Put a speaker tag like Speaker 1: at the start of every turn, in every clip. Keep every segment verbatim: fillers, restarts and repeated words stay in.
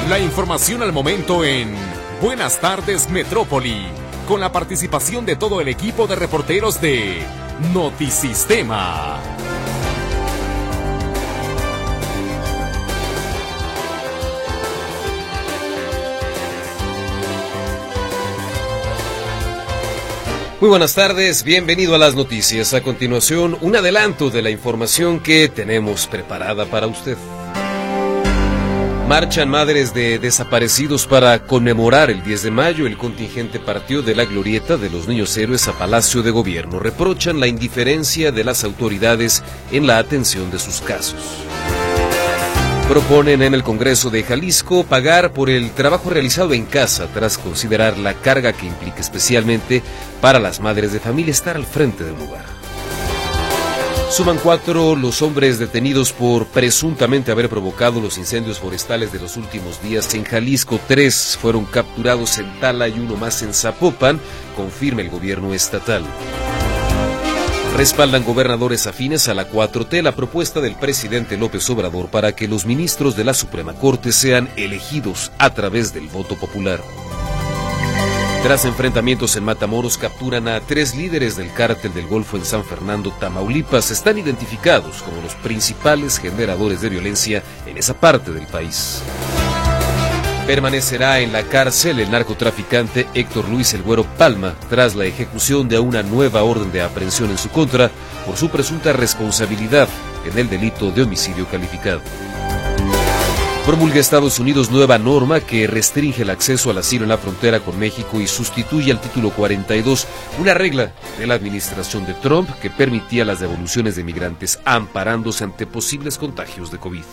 Speaker 1: La información al momento en Buenas Tardes Metrópoli, con la participación de todo el equipo de reporteros de Notisistema.
Speaker 2: Muy buenas tardes, bienvenido a las noticias. A continuación, un adelanto de la información que tenemos preparada para usted. Marchan madres de desaparecidos para conmemorar el diez de mayo. El contingente partió de la glorieta de los Niños Héroes a Palacio de Gobierno. Reprochan la indiferencia de las autoridades en la atención de sus casos. Proponen en el Congreso de Jalisco pagar por el trabajo realizado en casa tras considerar la carga que implica especialmente para las madres de familia estar al frente del lugar. Suman cuatro los hombres detenidos por presuntamente haber provocado los incendios forestales de los últimos días en Jalisco. Tres fueron capturados en Tala y uno más en Zapopan, confirma el gobierno estatal. Respaldan gobernadores afines a la cuatro T la propuesta del presidente López Obrador para que los ministros de la Suprema Corte sean elegidos a través del voto popular. Tras enfrentamientos en Matamoros, capturan a tres líderes del cártel del Golfo en San Fernando, Tamaulipas. Están identificados como los principales generadores de violencia en esa parte del país. Permanecerá en la cárcel el narcotraficante Héctor Luis El Güero Palma tras la ejecución de una nueva orden de aprehensión en su contra por su presunta responsabilidad en el delito de homicidio calificado. Promulga Estados Unidos nueva norma que restringe el acceso al asilo en la frontera con México y sustituye al título cuarenta y dos, una regla de la administración de Trump que permitía las devoluciones de migrantes amparándose ante posibles contagios de COVID.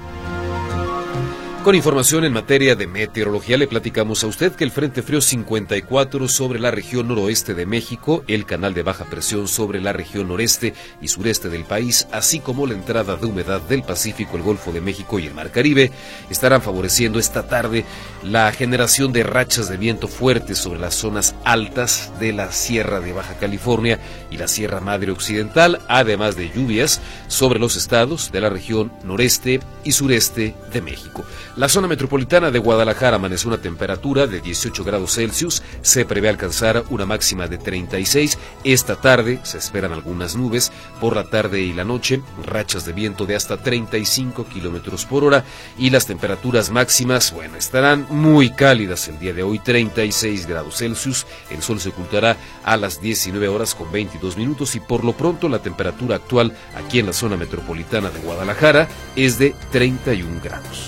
Speaker 2: Con información en materia de meteorología, le platicamos a usted que el Frente Frío cincuenta y cuatro sobre la región noroeste de México, el canal de baja presión sobre la región noreste y sureste del país, así como la entrada de humedad del Pacífico, el Golfo de México y el Mar Caribe, estarán favoreciendo esta tarde la generación de rachas de viento fuertes sobre las zonas altas de la Sierra de Baja California y la Sierra Madre Occidental, además de lluvias sobre los estados de la región noreste y sureste de México. La zona metropolitana de Guadalajara amanece una temperatura de dieciocho grados Celsius, se prevé alcanzar una máxima de treinta y seis. Esta tarde se esperan algunas nubes, por la tarde y la noche rachas de viento de hasta treinta y cinco kilómetros por hora y las temperaturas máximas, bueno, estarán muy cálidas el día de hoy, treinta y seis grados Celsius, el sol se ocultará a las diecinueve horas con veintidós minutos y por lo pronto la temperatura actual aquí en la zona metropolitana de Guadalajara es de treinta y un grados.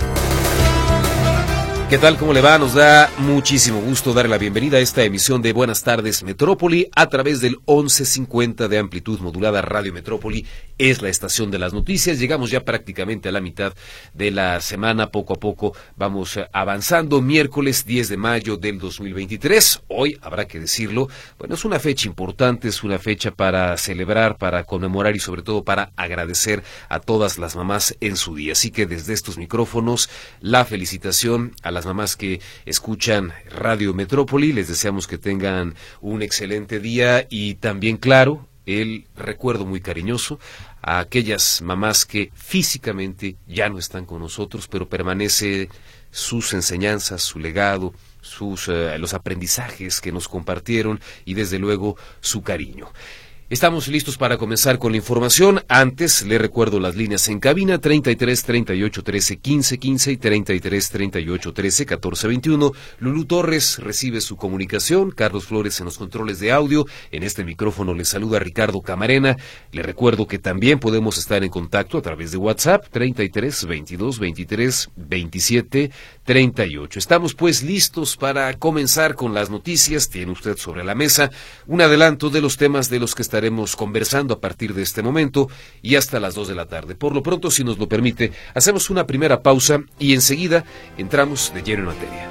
Speaker 2: ¿Qué tal? ¿Cómo le va? Nos da muchísimo gusto darle la bienvenida a esta emisión de Buenas Tardes Metrópoli a través del once cincuenta de amplitud modulada. Radio Metrópoli es la estación de las noticias. Llegamos ya prácticamente a la mitad de la semana. Poco a poco vamos avanzando. Miércoles diez de mayo del dos mil veintitrés. Hoy, habrá que decirlo, bueno, es una fecha importante, es una fecha para celebrar, para conmemorar y sobre todo para agradecer a todas las mamás en su día. Así que desde estos micrófonos, la felicitación a las mamás que escuchan Radio Metrópoli. Les deseamos que tengan un excelente día y también, claro, el recuerdo muy cariñoso a aquellas mamás que físicamente ya no están con nosotros, pero permanece sus enseñanzas, su legado, sus uh, los aprendizajes que nos compartieron y desde luego su cariño. Estamos listos para comenzar con la información. Antes, le recuerdo las líneas en cabina, treinta y tres, treinta y ocho, trece, quince, quince y treinta y tres, treinta y ocho, trece, catorce, veintiuno. Lulú Torres recibe su comunicación, Carlos Flores en los controles de audio. En este micrófono le saluda Ricardo Camarena. Le recuerdo que también podemos estar en contacto a través de WhatsApp, treinta y tres, veintidós, veintitrés, veintisiete, treinta y ocho. Estamos pues listos para comenzar con las noticias. Tiene usted sobre la mesa un adelanto de los temas de los que estaremos conversando a partir de este momento y hasta las dos de la tarde. Por lo pronto, si nos lo permite, hacemos una primera pausa y enseguida entramos de lleno en materia.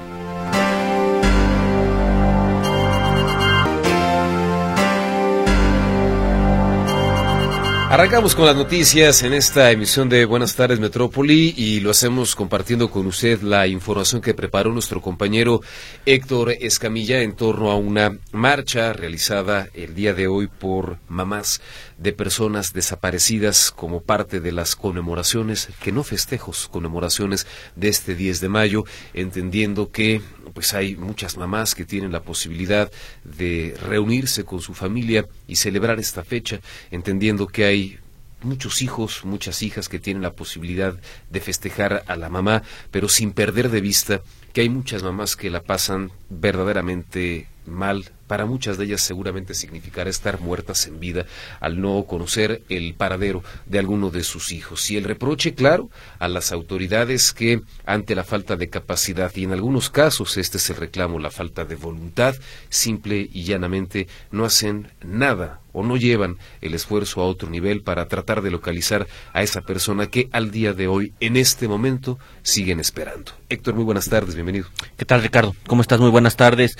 Speaker 2: Arrancamos con las noticias en esta emisión de Buenas Tardes Metrópoli y lo hacemos compartiendo con usted la información que preparó nuestro compañero Héctor Escamilla en torno a una marcha realizada el día de hoy por mamás de personas desaparecidas como parte de las conmemoraciones, que no festejos, conmemoraciones de este diez de mayo, entendiendo que pues hay muchas mamás que tienen la posibilidad de reunirse con su familia y celebrar esta fecha, entendiendo que hay muchos hijos, muchas hijas que tienen la posibilidad de festejar a la mamá, pero sin perder de vista que hay muchas mamás que la pasan verdaderamente mal. Para muchas de ellas seguramente significará estar muertas en vida al no conocer el paradero de alguno de sus hijos. Y el reproche, claro, a las autoridades que ante la falta de capacidad, y en algunos casos este es el reclamo, la falta de voluntad, simple y llanamente no hacen nada o no llevan el esfuerzo a otro nivel para tratar de localizar a esa persona que al día de hoy, en este momento, siguen esperando. Héctor, muy buenas tardes, bienvenido.
Speaker 3: ¿Qué tal, Ricardo? ¿Cómo estás? Muy buenas tardes.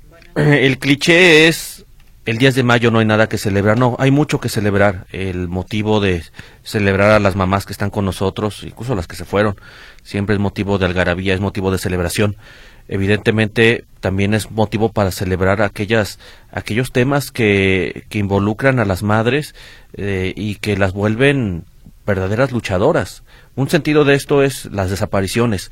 Speaker 3: El cliché es, el diez de mayo no hay nada que celebrar. No, hay mucho que celebrar. El motivo de celebrar a las mamás que están con nosotros, incluso las que se fueron, siempre es motivo de algarabía, es motivo de celebración. Evidentemente también es motivo para celebrar aquellas aquellos temas que, que involucran a las madres eh, y que las vuelven verdaderas luchadoras. Un sentido de esto es las desapariciones.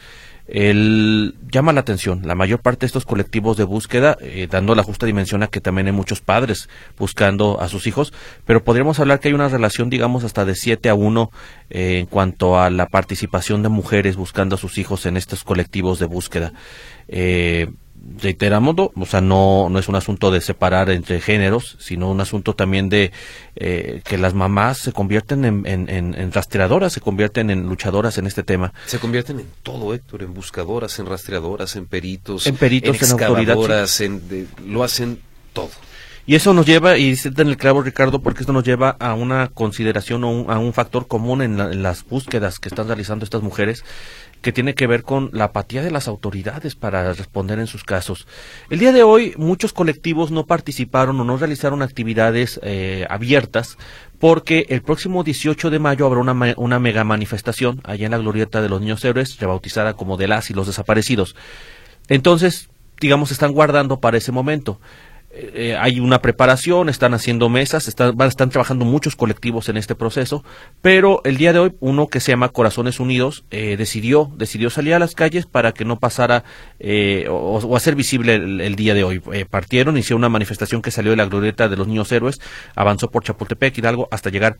Speaker 3: El, llama la atención, la mayor parte de estos colectivos de búsqueda, eh, dando la justa dimensión a que también hay muchos padres buscando a sus hijos, pero podríamos hablar que hay una relación, digamos, hasta de siete a uno eh, en cuanto a la participación de mujeres buscando a sus hijos en estos colectivos de búsqueda. Eh, reiteramos, o sea, no no es un asunto de separar entre géneros, sino un asunto también de eh, que las mamás se convierten en, en, en, en rastreadoras, se convierten en luchadoras en este tema.
Speaker 2: Se convierten en todo, Héctor, en buscadoras, en rastreadoras, en peritos,
Speaker 3: en, peritos, en, en
Speaker 2: excavadoras, en, de, lo hacen todo.
Speaker 3: Y eso nos lleva, y dice en el clavo, Ricardo, porque esto nos lleva a una consideración o un, a un factor común en, la, en las búsquedas que están realizando estas mujeres, que tiene que ver con la apatía de las autoridades para responder en sus casos. El día de hoy muchos colectivos no participaron o no realizaron actividades eh, abiertas porque el próximo dieciocho de mayo habrá una, una mega manifestación allá en la glorieta de los Niños Héroes, rebautizada como de las y los desaparecidos. Entonces, digamos, están guardando para ese momento. Eh, hay una preparación, están haciendo mesas, están, están trabajando muchos colectivos en este proceso, pero el día de hoy uno que se llama Corazones Unidos eh, decidió decidió salir a las calles para que no pasara eh, o, o hacer visible el, el día de hoy. Eh, partieron, hicieron una manifestación que salió de la glorieta de los Niños Héroes, avanzó por Chapultepec, Hidalgo, hasta llegar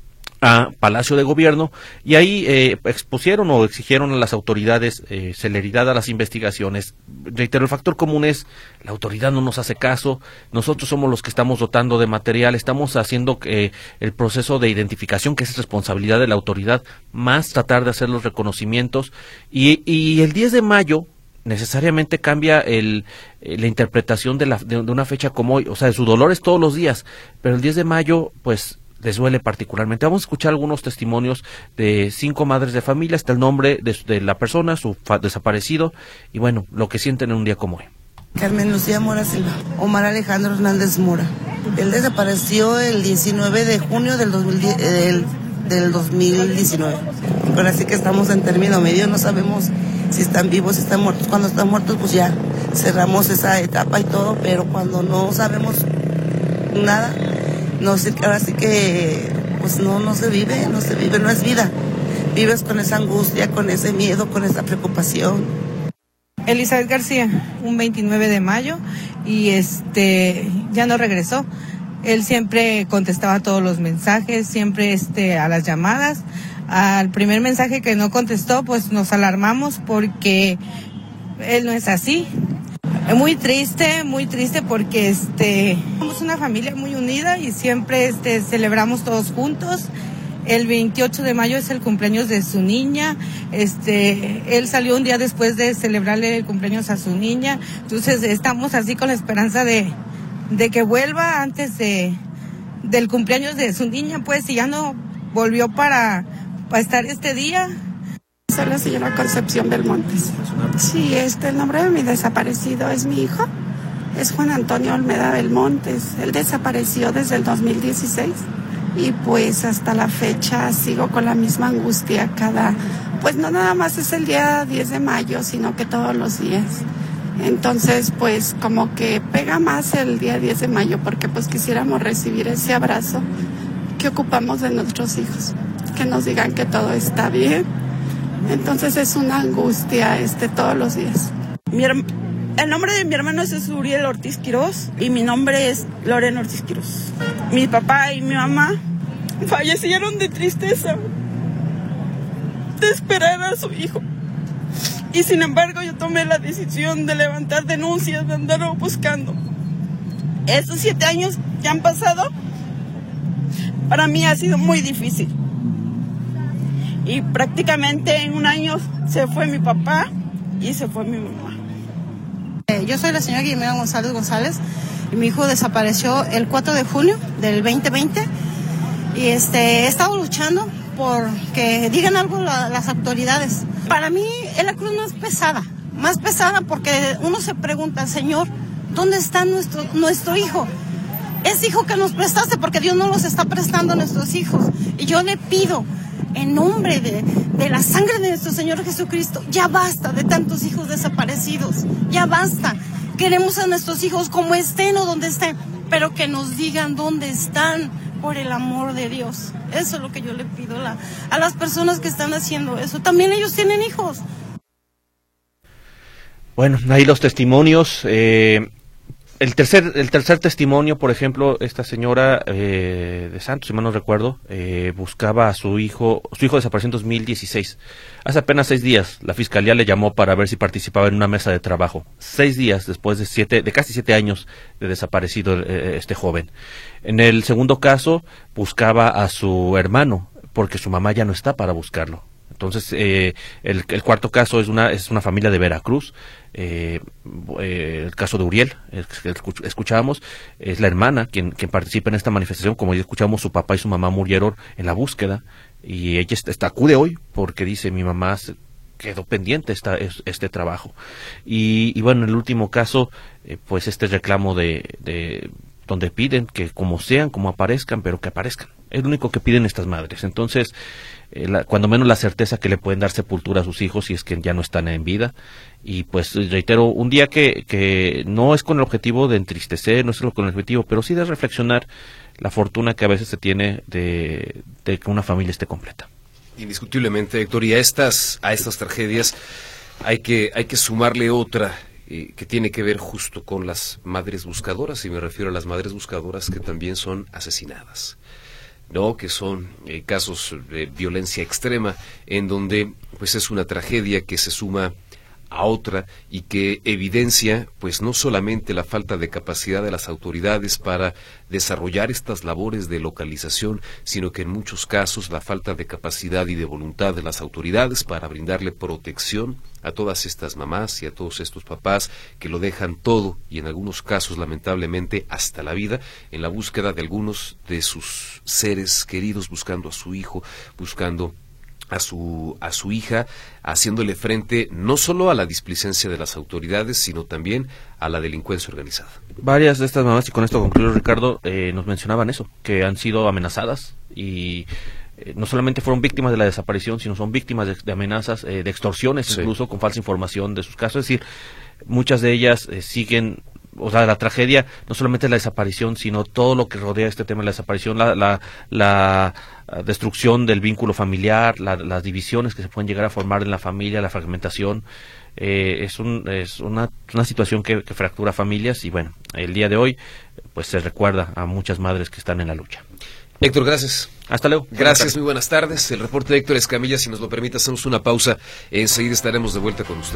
Speaker 3: a Palacio de Gobierno, y ahí eh, expusieron o exigieron a las autoridades eh, celeridad a las investigaciones. Reitero, el factor común es la autoridad no nos hace caso, nosotros somos los que estamos dotando de material, estamos haciendo eh, el proceso de identificación, que es responsabilidad de la autoridad, más tratar de hacer los reconocimientos, y, y el diez de mayo necesariamente cambia el, eh, la interpretación de, la, de, de una fecha como hoy. O sea, su dolor es todos los días, pero el diez de mayo, pues, les duele particularmente. Vamos a escuchar algunos testimonios de cinco madres de familia, está el nombre de, de la persona, su desaparecido, y bueno, lo que sienten en un día como hoy.
Speaker 4: Carmen Lucía Mora Silva, Omar Alejandro Hernández Mora. Él desapareció el diecinueve de junio del, dos mil diez, del, del dos mil diecinueve. Ahora sí que estamos en término medio, no sabemos si están vivos, si están muertos. Cuando están muertos, pues ya cerramos esa etapa y todo, pero cuando no sabemos nada, no sé, ahora sí que pues no, no se vive, no se vive, no es vida. Vives con esa angustia, con ese miedo, con esa preocupación.
Speaker 5: Elizabeth García, un veintinueve de mayo, y este ya no regresó. Él siempre contestaba todos los mensajes, siempre este a las llamadas. Al primer mensaje que no contestó, pues nos alarmamos porque él no es así. Muy triste, muy triste porque este somos una familia muy unida y siempre este celebramos todos juntos. El veintiocho de mayo es el cumpleaños de su niña. Este, él salió un día después de celebrarle el cumpleaños a su niña. Entonces estamos así con la esperanza de, de que vuelva antes de del cumpleaños de su niña, pues, y ya no volvió para, para estar este día.
Speaker 6: Soy la señora Concepción Belmontes. Sí, este, el nombre de mi desaparecido es mi hijo, es Juan Antonio Olmeda Belmontes. Él desapareció desde el dos mil dieciséis y pues hasta la fecha sigo con la misma angustia cada, pues no nada más es el día diez de mayo, sino que todos los días. Entonces, pues como que pega más el día diez de mayo porque pues quisiéramos recibir ese abrazo, ¿qué ocupamos de nuestros hijos? Que nos digan que todo está bien. Entonces es una angustia este, todos los días.
Speaker 7: Mi herm- el nombre de mi hermano es Uriel Ortiz Quirós y mi nombre es Lorena Ortiz Quirós. Mi papá y mi mamá fallecieron de tristeza, de esperar a su hijo. Y sin embargo yo tomé la decisión de levantar denuncias, de andarlo buscando. Estos siete años que han pasado, para mí ha sido muy difícil. Y prácticamente en un año se fue mi papá y se fue mi mamá.
Speaker 8: Yo soy la señora Guillermo González González y mi hijo desapareció el cuatro de junio del veinte veinte y este, he estado luchando por que digan algo la, las autoridades. Para mí la cruz no es pesada, más pesada porque uno se pregunta, Señor, ¿dónde está nuestro, nuestro hijo? Es hijo que nos prestaste porque Dios no los está prestando a nuestros hijos. Y yo le pido, en nombre de, de la sangre de nuestro Señor Jesucristo, ya basta de tantos hijos desaparecidos, ya basta. Queremos a nuestros hijos como estén o donde estén, pero que nos digan dónde están por el amor de Dios. Eso es lo que yo le pido a, la, a las personas que están haciendo eso. También ellos tienen hijos.
Speaker 3: Bueno, ahí los testimonios. Eh, el tercer el tercer testimonio, por ejemplo, esta señora eh, de Santos, si mal no recuerdo, eh, buscaba a su hijo. Su hijo desapareció en dos mil dieciséis. Hace apenas seis días, la fiscalía le llamó para ver si participaba en una mesa de trabajo. Seis días después de siete, de casi siete años de desaparecido eh, este joven. En el segundo caso, buscaba a su hermano, porque su mamá ya no está para buscarlo. Entonces, eh, el, el cuarto caso es una es una familia de Veracruz. Eh, eh, el caso de Uriel, el que escuchábamos, es la hermana quien, quien participa en esta manifestación. Como ya escuchamos, su papá y su mamá murieron en la búsqueda y ella está, está acude hoy porque dice, mi mamá se quedó pendiente esta, este trabajo. Y, y bueno, en el último caso, eh, pues este reclamo de, de donde piden que como sean, como aparezcan, pero que aparezcan. Es lo único que piden estas madres. Entonces, eh, la, cuando menos la certeza que le pueden dar sepultura a sus hijos si es que ya no están en vida. Y pues reitero, un día que, que no es con el objetivo de entristecer, no es con el objetivo, pero sí de reflexionar la fortuna que a veces se tiene de, de que una familia esté completa.
Speaker 2: Indiscutiblemente, Héctor, y a estas, a estas tragedias hay que, hay que sumarle otra eh, que tiene que ver justo con las madres buscadoras, y me refiero a las madres buscadoras que también son asesinadas. No, que son eh, casos de violencia extrema, en donde pues es una tragedia que se suma a otra y que evidencia pues no solamente la falta de capacidad de las autoridades para desarrollar estas labores de localización, sino que en muchos casos la falta de capacidad y de voluntad de las autoridades para brindarle protección a todas estas mamás y a todos estos papás que lo dejan todo y en algunos casos lamentablemente hasta la vida en la búsqueda de algunos de sus seres queridos, buscando a su hijo, buscando a su a su hija, haciéndole frente no solo a la displicencia de las autoridades, sino también a la delincuencia organizada.
Speaker 3: Varias de estas mamás, y con esto concluyo, Ricardo, eh, nos mencionaban eso, que han sido amenazadas y eh, no solamente fueron víctimas de la desaparición, sino son víctimas de, de amenazas, eh, de extorsiones, sí, incluso con falsa información de sus casos. Es decir, muchas de ellas eh, siguen. O sea, la tragedia no solamente es la desaparición, sino todo lo que rodea este tema de la desaparición, la, la, la destrucción del vínculo familiar, la, las divisiones que se pueden llegar a formar en la familia, la fragmentación. Eh, es un, es una, una situación que, que fractura familias y bueno, el día de hoy pues se recuerda a muchas madres que están en la lucha.
Speaker 2: Héctor, gracias.
Speaker 3: Hasta luego.
Speaker 2: Gracias, muy buenas tardes. El reporte de Héctor Escamilla, si nos lo permite, hacemos una pausa. Enseguida estaremos de vuelta con usted.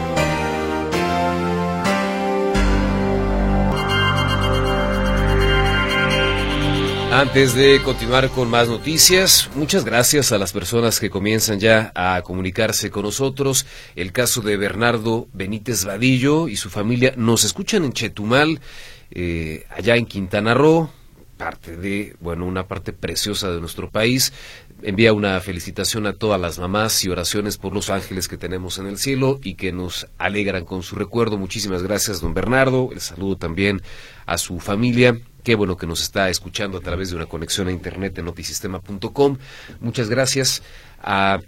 Speaker 2: Antes de continuar con más noticias, muchas gracias a las personas que comienzan ya a comunicarse con nosotros. El caso de Bernardo Benítez Vadillo y su familia nos escuchan en Chetumal, eh, allá en Quintana Roo, parte de, bueno, una parte preciosa de nuestro país. Envía una felicitación a todas las mamás y oraciones por los ángeles que tenemos en el cielo y que nos alegran con su recuerdo. Muchísimas gracias, don Bernardo. El saludo también a su familia. Qué bueno que nos está escuchando a través de una conexión a internet en notisistema punto com. Muchas gracias a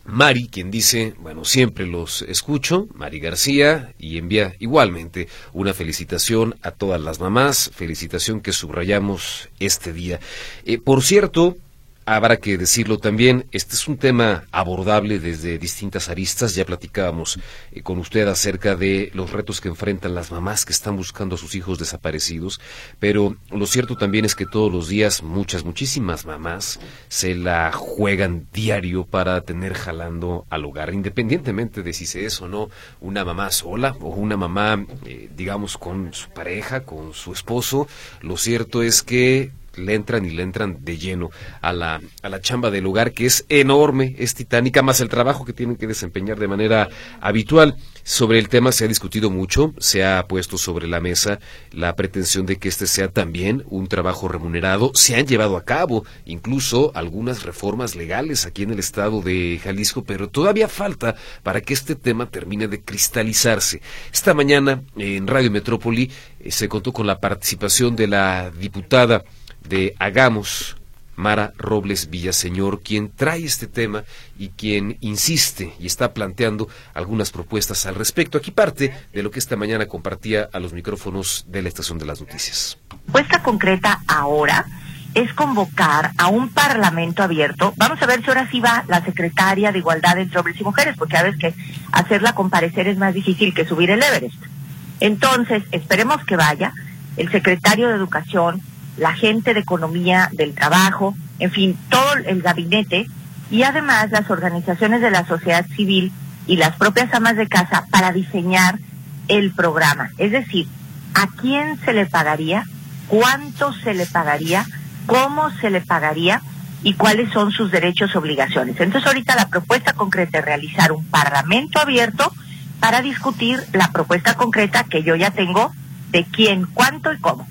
Speaker 2: Mari, quien dice, bueno, siempre los escucho, Mari García, y envía igualmente una felicitación a todas las mamás, felicitación que subrayamos este día. Eh, por cierto, habrá que decirlo también, este es un tema abordable desde distintas aristas. Ya platicábamos eh, con usted acerca de los retos que enfrentan las mamás que están buscando a sus hijos desaparecidos, pero lo cierto también es que todos los días muchas, muchísimas mamás se la juegan diario para tener jalando al hogar, independientemente de si se es o no una mamá sola o una mamá, eh, digamos, con su pareja, con su esposo. Lo cierto es que le entran y le entran de lleno a la a la chamba del hogar, que es enorme, es titánica, más el trabajo que tienen que desempeñar de manera habitual. Sobre el tema se ha discutido mucho, se ha puesto sobre la mesa la pretensión de que este sea también un trabajo remunerado. Se han llevado a cabo incluso algunas reformas legales aquí en el estado de Jalisco, pero todavía falta para que este tema termine de cristalizarse. Esta mañana en Radio Metrópoli eh, se contó con la participación de la diputada de Hagamos, Mara Robles Villaseñor, quien trae este tema y quien insiste y está planteando algunas propuestas al respecto. Aquí parte de lo que esta mañana compartía a los micrófonos de la Estación de las Noticias.
Speaker 9: La propuesta concreta ahora es convocar a un parlamento abierto. Vamos a ver si ahora sí va la secretaria de Igualdad entre Hombres y Mujeres, porque sabes que hacerla comparecer es más difícil que subir el Everest. Entonces, esperemos que vaya el secretario de Educación, la gente de Economía, del Trabajo, en fin, todo el gabinete, y además las organizaciones de la sociedad civil y las propias amas de casa para diseñar el programa. Es decir, ¿a quién se le pagaría? ¿Cuánto se le pagaría? ¿Cómo se le pagaría? ¿Y cuáles son sus derechos y obligaciones? Entonces ahorita la propuesta concreta es realizar un parlamento abierto para discutir la propuesta concreta que yo ya tengo de quién, cuánto y cómo.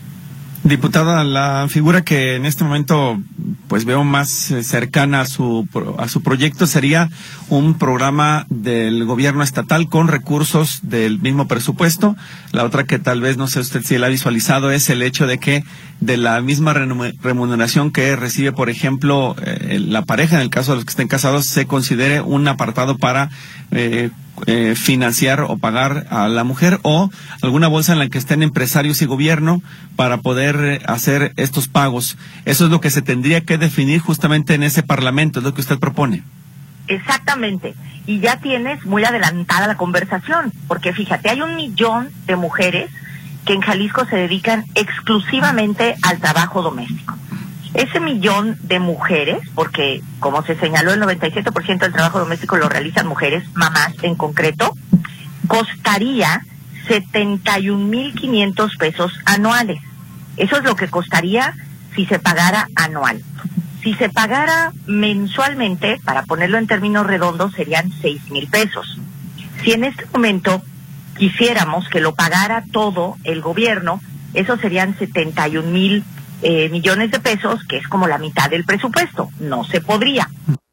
Speaker 10: Diputada, la figura que en este momento pues veo más eh, cercana a su a su proyecto sería un programa del gobierno estatal con recursos del mismo presupuesto. La otra que tal vez no sé usted si la ha visualizado es el hecho de que de la misma remuneración que recibe, por ejemplo, eh, la pareja, en el caso de los que estén casados, se considere un apartado para eh, Eh, financiar o pagar a la mujer, o alguna bolsa en la que estén empresarios y gobierno para poder eh, hacer estos pagos. Eso es lo que se tendría que definir justamente en ese parlamento, es lo que usted propone.
Speaker 9: Exactamente, y ya tienes muy adelantada la conversación, porque fíjate, hay un millón de mujeres que en Jalisco se dedican exclusivamente al trabajo doméstico. Ese millón de mujeres, porque como se señaló, el noventa y siete por ciento del trabajo doméstico lo realizan mujeres, mamás en concreto, costaría setenta y un mil quinientos pesos anuales. Eso es lo que costaría si se pagara anual. Si se pagara mensualmente, para ponerlo en términos redondos, serían seis mil pesos. Si en este momento quisiéramos que lo pagara todo el gobierno, eso serían setenta y un mil Eh, millones de pesos, que es como la mitad del presupuesto. No se podría.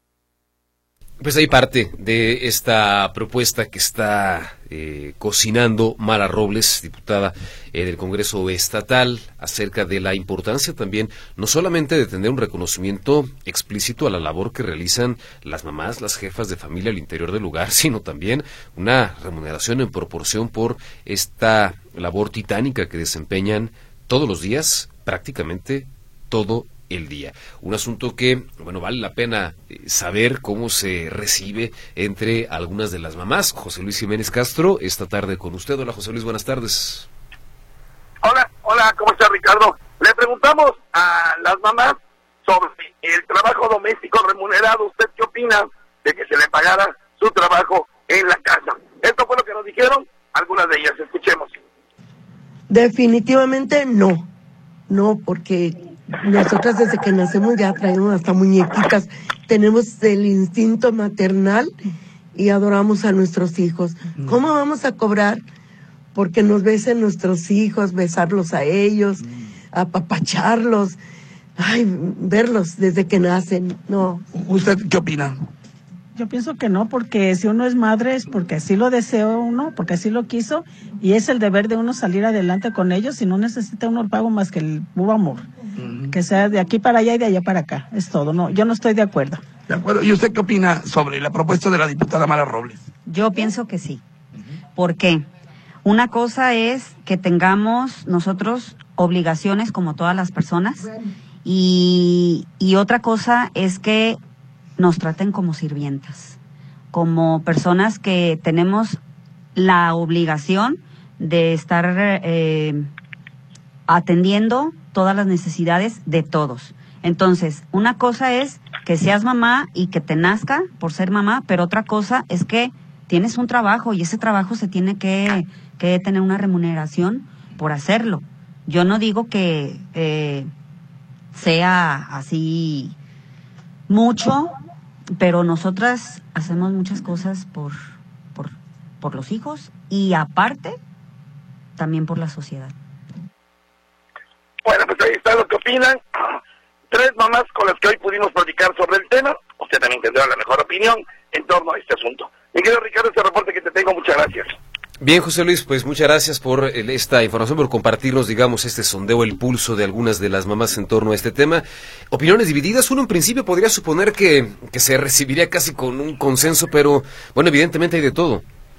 Speaker 2: Pues hay parte de esta propuesta que está eh, cocinando Mara Robles, diputada eh, del Congreso Estatal, acerca de la importancia también, no solamente de tener un reconocimiento explícito a la labor que realizan las mamás, las jefas de familia al interior del hogar, sino también una remuneración en proporción por esta labor titánica que desempeñan todos los días, prácticamente todo el día. Un asunto que, bueno, vale la pena saber cómo se recibe entre algunas de las mamás. José Luis Jiménez Castro, esta tarde con usted. Hola, José Luis, buenas tardes.
Speaker 11: Hola, hola, ¿cómo está, Ricardo? Le preguntamos a las mamás sobre el trabajo doméstico remunerado. ¿Usted qué opina de que se le pagara su trabajo en la casa? Esto fue lo que nos dijeron algunas de ellas. Escuchemos.
Speaker 12: Definitivamente no. No, porque nosotras desde que nacemos ya traemos hasta muñequitas, tenemos el instinto maternal y adoramos a nuestros hijos. ¿Cómo vamos a cobrar? Porque nos besen nuestros hijos, besarlos a ellos, apapacharlos, ay, verlos desde que nacen, no.
Speaker 10: ¿Usted qué opina?
Speaker 13: Yo pienso que no, porque si uno es madre es porque así lo deseó uno, porque así lo quiso, y es el deber de uno salir adelante con ellos, y no necesita uno el pago más que el puro amor. Uh-huh. Que sea de aquí para allá y de allá para acá, es todo. No, yo no estoy de acuerdo.
Speaker 14: De acuerdo. ¿Y usted qué opina sobre la propuesta de la diputada Mara Robles?
Speaker 15: Yo pienso que sí. ¿Por qué? Una cosa es que tengamos nosotros obligaciones como todas las personas y, y otra cosa es que nos traten como sirvientas, como personas que tenemos la obligación de estar eh, atendiendo todas las necesidades de todos. Entonces, una cosa es que seas mamá y que te nazca por ser mamá, pero otra cosa es que tienes un trabajo y ese trabajo se tiene que, que tener una remuneración por hacerlo. Yo no digo que eh, sea así mucho, pero nosotras hacemos muchas cosas por, por, por los hijos y aparte también por la sociedad.
Speaker 11: Bueno, pues ahí está lo que opinan. Tres mamás con las que hoy pudimos platicar sobre el tema. Usted también tendrá la mejor opinión en torno a este asunto. Mi querido Ricardo, este reporte que te tengo, muchas gracias.
Speaker 2: Bien, José Luis, pues muchas gracias por el, esta información, por compartirnos, digamos, este sondeo, el pulso de algunas de las mamás en torno a este tema. Opiniones divididas. Uno en principio podría suponer que, que se recibiría casi con un consenso, pero bueno, evidentemente hay de todo.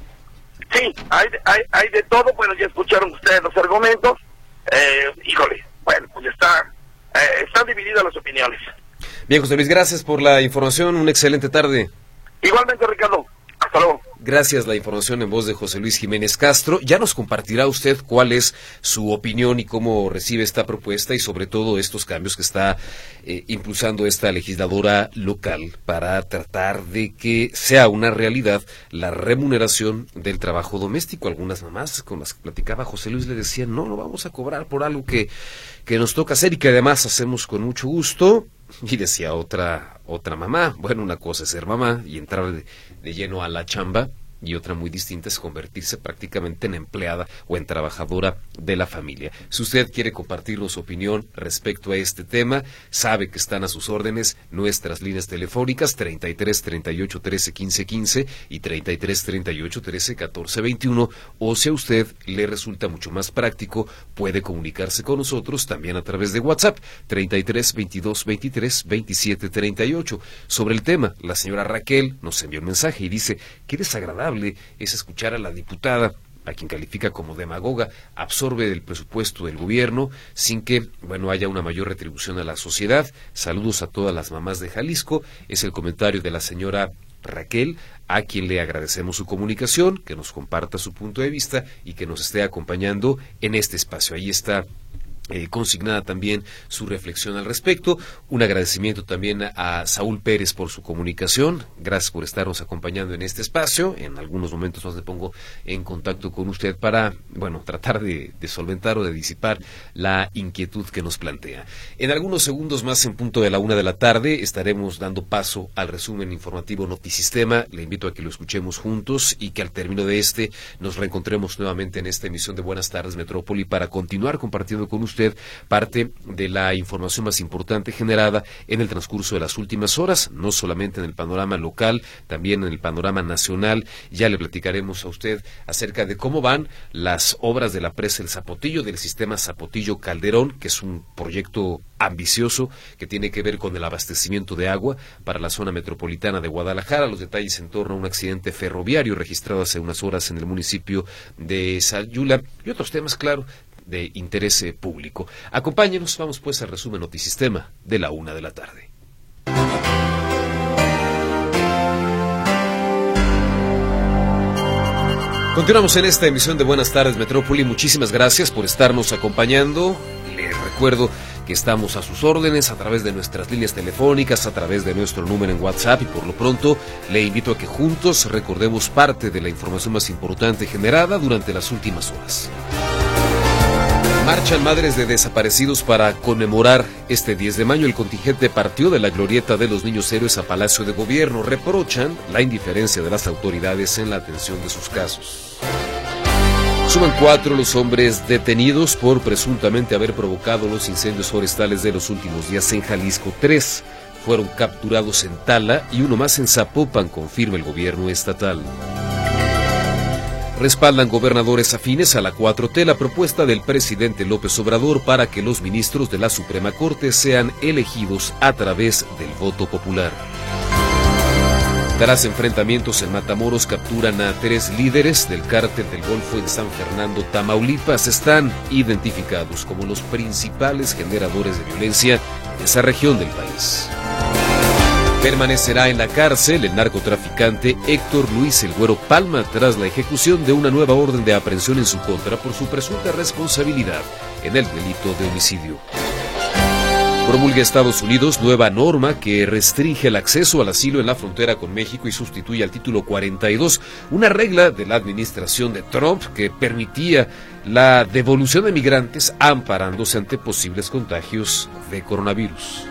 Speaker 11: Sí, hay, hay, hay de todo. Bueno, ya escucharon ustedes los argumentos. Eh, híjole, bueno, pues está, eh, están divididas las opiniones.
Speaker 2: Bien, José Luis, gracias por la información. Una excelente tarde.
Speaker 11: Igualmente, Ricardo. Hasta luego.
Speaker 2: Gracias, la información en voz de José Luis Jiménez Castro. Ya nos compartirá usted cuál es su opinión y cómo recibe esta propuesta y sobre todo estos cambios que está eh, impulsando esta legisladora local para tratar de que sea una realidad la remuneración del trabajo doméstico. Algunas mamás con las que platicaba José Luis le decían, no, no vamos a cobrar por algo que, que nos toca hacer y que además hacemos con mucho gusto. Y decía otra otra mamá, bueno, una cosa es ser mamá y entrar de, de lleno a la chamba y otra muy distinta es convertirse prácticamente en empleada o en trabajadora de la familia. Si usted quiere compartirnos su opinión respecto a este tema, sabe que están a sus órdenes nuestras líneas telefónicas treinta y tres, treinta y ocho, trece, quince, quince y treinta y tres, treinta y ocho, trece, catorce, veintiuno, o si a usted le resulta mucho más práctico, puede comunicarse con nosotros también a través de WhatsApp treinta y tres, veintidós, veintitrés, veintisiete, treinta y ocho. Sobre el tema, la señora Raquel nos envió un mensaje y dice, qué desagradable es escuchar a la diputada, a quien califica como demagoga, absorbe del presupuesto del gobierno sin que, bueno, haya una mayor retribución a la sociedad. Saludos a todas las mamás de Jalisco. Es el comentario de la señora Raquel, a quien le agradecemos su comunicación, que nos comparta su punto de vista y que nos esté acompañando en este espacio. Ahí está Eh, consignada también su reflexión al respecto. Un agradecimiento también a, a Saúl Pérez por su comunicación. Gracias por estarnos acompañando en este espacio. En algunos momentos más me pongo en contacto con usted para, bueno, tratar de, de solventar o de disipar la inquietud que nos plantea. En algunos segundos más, en punto de la una de la tarde, estaremos dando paso al resumen informativo Notisistema. Le invito a que lo escuchemos juntos y que al término de este nos reencontremos nuevamente en esta emisión de Buenas Tardes Metrópoli para continuar compartiendo con usted usted parte de la información más importante generada en el transcurso de las últimas horas, no solamente en el panorama local, también en el panorama nacional. Ya le platicaremos a usted acerca de cómo van las obras de la presa El Zapotillo, del sistema Zapotillo Calderón, que es un proyecto ambicioso que tiene que ver con el abastecimiento de agua para la zona metropolitana de Guadalajara. Los detalles en torno a un accidente ferroviario registrado hace unas horas en el municipio de Sayula y otros temas, claro, de interés eh, público. Acompáñenos, vamos pues al resumen Notisistema de la una de la tarde. Continuamos en esta emisión de Buenas Tardes Metrópoli. Muchísimas gracias por estarnos acompañando. Les recuerdo que estamos a sus órdenes a través de nuestras líneas telefónicas, a través de nuestro número en WhatsApp, y por lo pronto le invito a que juntos recordemos parte de la información más importante generada durante las últimas horas. Marchan madres de desaparecidos para conmemorar este diez de mayo. El contingente partió de la glorieta de los Niños Héroes a Palacio de Gobierno. Reprochan la indiferencia de las autoridades en la atención de sus casos. Suman cuatro los hombres detenidos por presuntamente haber provocado los incendios forestales de los últimos días en Jalisco. Tres fueron capturados en Tala y uno más en Zapopan, confirma el gobierno estatal. Respaldan gobernadores afines a la cuatro T la propuesta del presidente López Obrador para que los ministros de la Suprema Corte sean elegidos a través del voto popular. Tras enfrentamientos en Matamoros, capturan a tres líderes del cártel del Golfo en San Fernando, Tamaulipas. Están identificados como los principales generadores de violencia en esa región del país. Permanecerá en la cárcel el narcotraficante Héctor Luis El Güero Palma tras la ejecución de una nueva orden de aprehensión en su contra por su presunta responsabilidad en el delito de homicidio. Promulga Estados Unidos nueva norma que restringe el acceso al asilo en la frontera con México y sustituye al título cuarenta y dos, una regla de la administración de Trump que permitía la devolución de migrantes amparándose ante posibles contagios de coronavirus.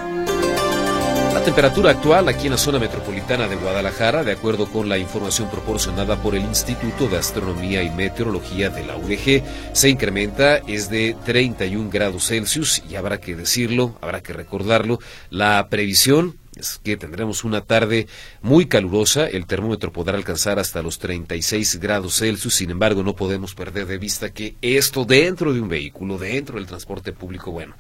Speaker 2: La temperatura actual aquí en la zona metropolitana de Guadalajara, de acuerdo con la información proporcionada por el Instituto de Astronomía y Meteorología de la U D G, se incrementa, es de treinta y un grados Celsius y habrá que decirlo, habrá que recordarlo, la previsión es que tendremos una tarde muy calurosa, el termómetro podrá alcanzar hasta los treinta y seis grados Celsius, sin embargo no podemos perder de vista que esto dentro de un vehículo, dentro del transporte público, bueno,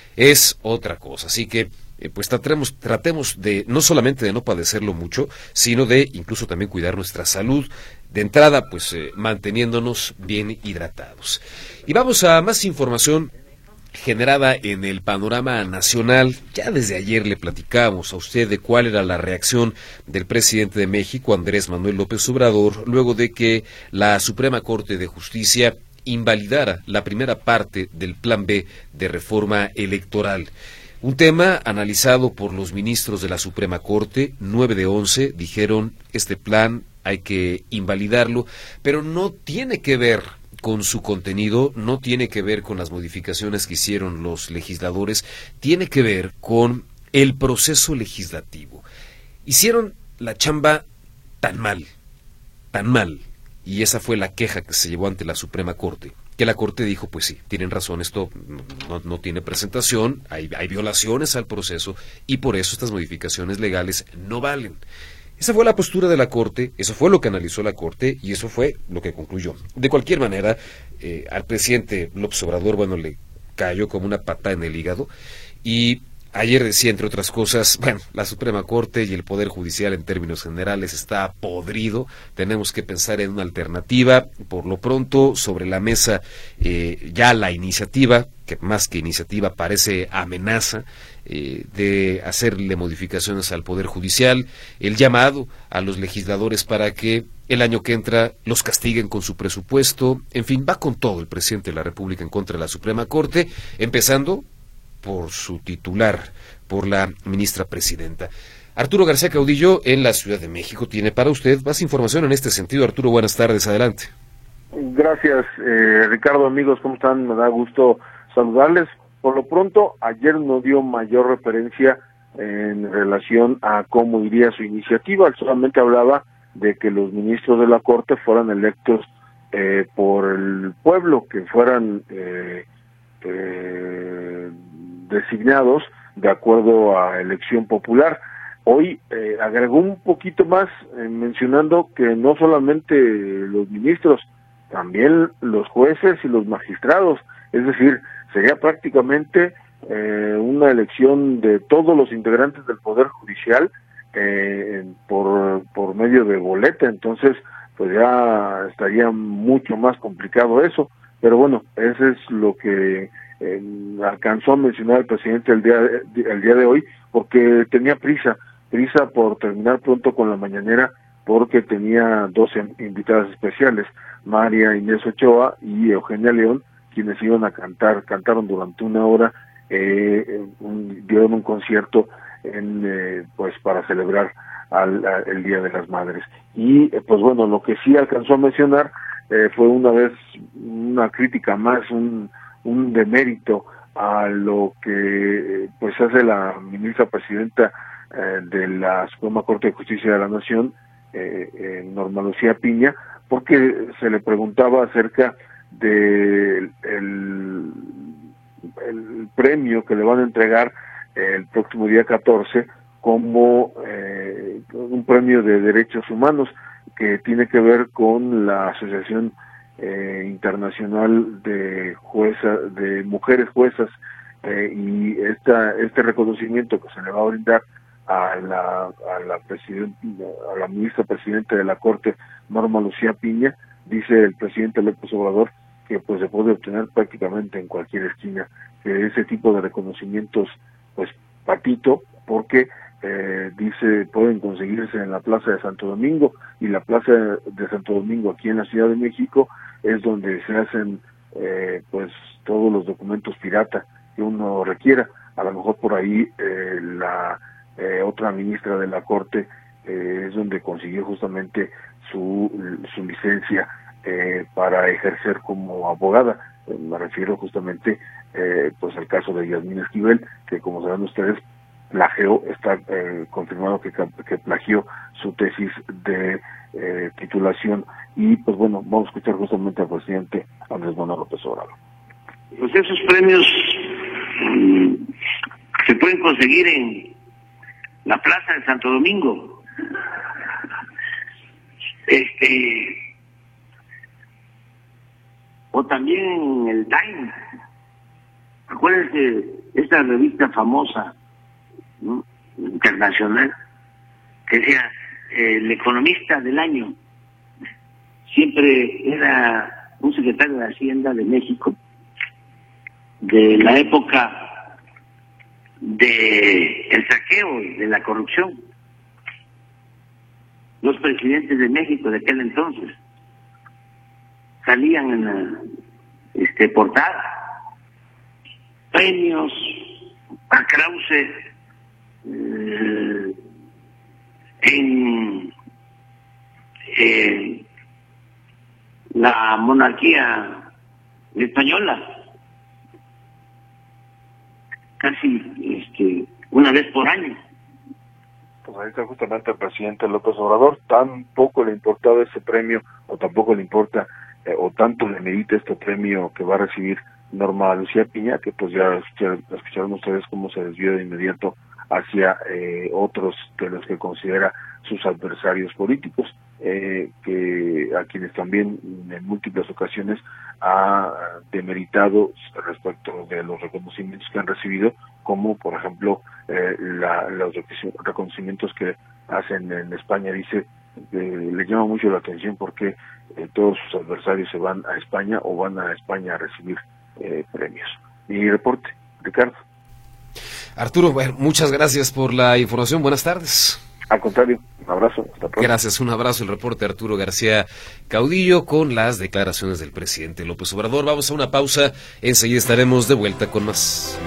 Speaker 2: es otra cosa, así que Eh, pues tratemos, tratemos de no solamente de no padecerlo mucho, sino de incluso también cuidar nuestra salud, de entrada pues eh, manteniéndonos bien hidratados. Y vamos a más información generada en el panorama nacional. Ya desde ayer le platicamos a usted de cuál era la reacción del presidente de México, Andrés Manuel López Obrador, luego de que la Suprema Corte de Justicia invalidara la primera parte del Plan B de reforma electoral. Un tema analizado por los ministros de la Suprema Corte, nueve de once, dijeron este plan hay que invalidarlo, pero no tiene que ver con su contenido, no tiene que ver con las modificaciones que hicieron los legisladores, tiene que ver con el proceso legislativo. Hicieron la chamba tan mal, tan mal, y esa fue la queja que se llevó ante la Suprema Corte. Que la Corte dijo, pues sí, tienen razón, esto no, no tiene presentación, hay, hay violaciones al proceso y por eso estas modificaciones legales no valen. Esa fue la postura de la Corte, eso fue lo que analizó la Corte y eso fue lo que concluyó. De cualquier manera, eh, al presidente López Obrador, bueno, le cayó como una patada en el hígado y ayer decía, entre otras cosas, bueno, la Suprema Corte y el Poder Judicial en términos generales está podrido, tenemos que pensar en una alternativa, por lo pronto sobre la mesa eh, ya la iniciativa, que más que iniciativa parece amenaza, eh, de hacerle modificaciones al Poder Judicial, el llamado a los legisladores para que el año que entra los castiguen con su presupuesto, en fin, va con todo el presidente de la República en contra de la Suprema Corte, empezando por su titular, por la ministra presidenta. Arturo García Caudillo, en la Ciudad de México, tiene para usted más información en este sentido. Arturo, buenas tardes, adelante.
Speaker 16: Gracias, eh, Ricardo, amigos, ¿cómo están? Me da gusto saludarles. Por lo pronto, ayer no dio mayor referencia en relación a cómo iría su iniciativa, solamente hablaba de que los ministros de la Corte fueran electos eh, por el pueblo, que fueran eh, eh, designados de acuerdo a elección popular. Hoy eh, agregó un poquito más eh, mencionando que no solamente los ministros, también los jueces y los magistrados, es decir, sería prácticamente eh, una elección de todos los integrantes del Poder Judicial eh, por, por medio de boleta, entonces pues ya estaría mucho más complicado eso, pero bueno, eso es lo que Eh, alcanzó a mencionar el presidente el día, el día de hoy, porque tenía prisa, prisa por terminar pronto con la mañanera, porque tenía dos invitadas especiales, María Inés Ochoa y Eugenia León, quienes iban a cantar, cantaron durante una hora, eh, un, dieron un concierto en, eh, pues para celebrar al, a, el Día de las Madres. Y eh, pues bueno, lo que sí alcanzó a mencionar eh, fue una vez una crítica más, un un demérito a lo que pues hace la ministra presidenta eh, de la Suprema Corte de Justicia de la Nación, eh, eh, Norma Lucía Piña, porque se le preguntaba acerca del el, el premio que le van a entregar eh, el próximo día catorce como eh, un premio de derechos humanos, que tiene que ver con la Asociación eh, Internacional de Juezas, de Mujeres Juezas, eh, y esta, este reconocimiento que se le va a brindar a la, a la presidenta, a la ministra presidenta de la Corte, Norma Lucía Piña. Dice el presidente López Obrador que pues se puede obtener prácticamente en cualquier esquina, que ese tipo de reconocimientos, pues patito, porque eh, dice pueden conseguirse en la Plaza de Santo Domingo, y la Plaza de Santo Domingo aquí en la Ciudad de México es donde se hacen eh, pues todos los documentos pirata que uno requiera. A lo mejor por ahí eh, la eh, otra ministra de la Corte eh, es donde consiguió justamente su, su licencia eh, para ejercer como abogada. Eh, me refiero justamente eh, pues al caso de Yasmín Esquivel, que como saben ustedes plagió, está eh, confirmado que, que plagió su tesis de eh, titulación. Y pues bueno, vamos a escuchar justamente al presidente Andrés Manuel López Obrador.
Speaker 17: Pues esos premios mmm, se pueden conseguir en la Plaza de Santo Domingo, este o también en el Time. Acuérdense esta revista famosa, ¿no?, internacional, que decía eh, el economista del año, siempre era un secretario de Hacienda de México de la época de el saqueo y de la corrupción. Los presidentes de México de aquel entonces salían en la este, portada. Premios a Krause eh, en eh, la monarquía española, casi este, una vez por año.
Speaker 16: Pues ahí está justamente el presidente López Obrador. Tampoco le importaba ese premio, o tampoco le importa, eh, o tanto le merita este premio que va a recibir Norma Lucía Piña, que pues ya escucharon, escucharon ustedes cómo se desvió de inmediato hacia eh, otros de los que considera sus adversarios políticos, eh, que a quienes también en múltiples ocasiones ha demeritado respecto de los reconocimientos que han recibido, como por ejemplo eh, la, los reconocimientos que hacen en España. Dice eh, le llama mucho la atención porque eh, todos sus adversarios se van a España o van a España a recibir eh, premios. Mi reporte, Ricardo.
Speaker 2: Arturo, bueno, muchas gracias por la información. Buenas tardes.
Speaker 16: Al contrario, un abrazo. Hasta pronto.
Speaker 2: Gracias, un abrazo. El reporte Arturo García Caudillo con las declaraciones del presidente López Obrador. Vamos a una pausa. Enseguida estaremos de vuelta con más.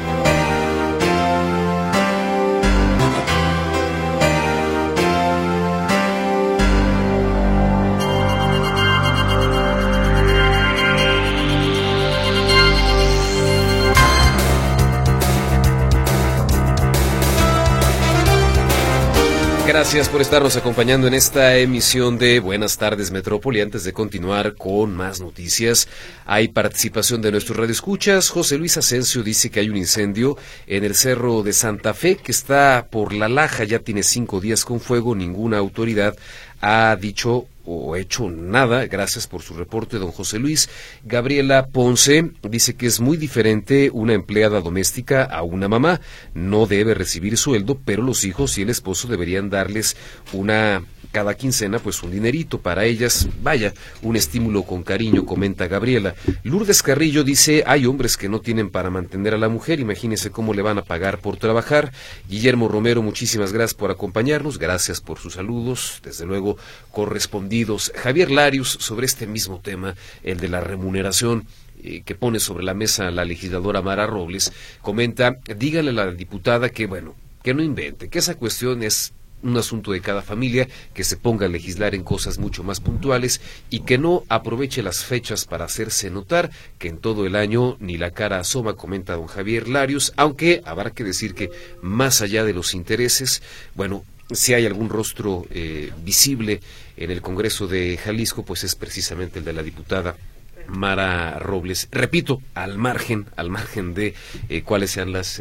Speaker 2: Gracias por estarnos acompañando en esta emisión de Buenas Tardes Metrópoli. Antes de continuar con más noticias, hay participación de nuestros radioescuchas. José Luis Asensio dice que hay un incendio en el Cerro de Santa Fe que está por La Laja, ya tiene cinco días con fuego, ninguna autoridad ha dicho o hecho nada. Gracias por su reporte, don José Luis. Gabriela Ponce dice que es muy diferente una empleada doméstica a una mamá. No debe recibir sueldo, pero los hijos y el esposo deberían darles una cada quincena, pues un dinerito para ellas. Vaya, un estímulo con cariño, comenta Gabriela. Lourdes Carrillo dice, hay hombres que no tienen para mantener a la mujer, imagínense cómo le van a pagar por trabajar. Guillermo Romero, muchísimas gracias por acompañarnos, gracias por sus saludos, desde luego correspondidos. Javier Larios, sobre este mismo tema, el de la remuneración, eh, que pone sobre la mesa la legisladora Mara Robles, comenta, dígale a la diputada que, bueno, que no invente, que esa cuestión es un asunto de cada familia, que se ponga a legislar en cosas mucho más puntuales y que no aproveche las fechas para hacerse notar, que en todo el año ni la cara asoma, comenta don Javier Larios, aunque habrá que decir que más allá de los intereses, bueno, si hay algún rostro eh, visible en el Congreso de Jalisco, pues es precisamente el de la diputada Mara Robles. Repito, al margen, al margen de eh, cuáles sean las eh,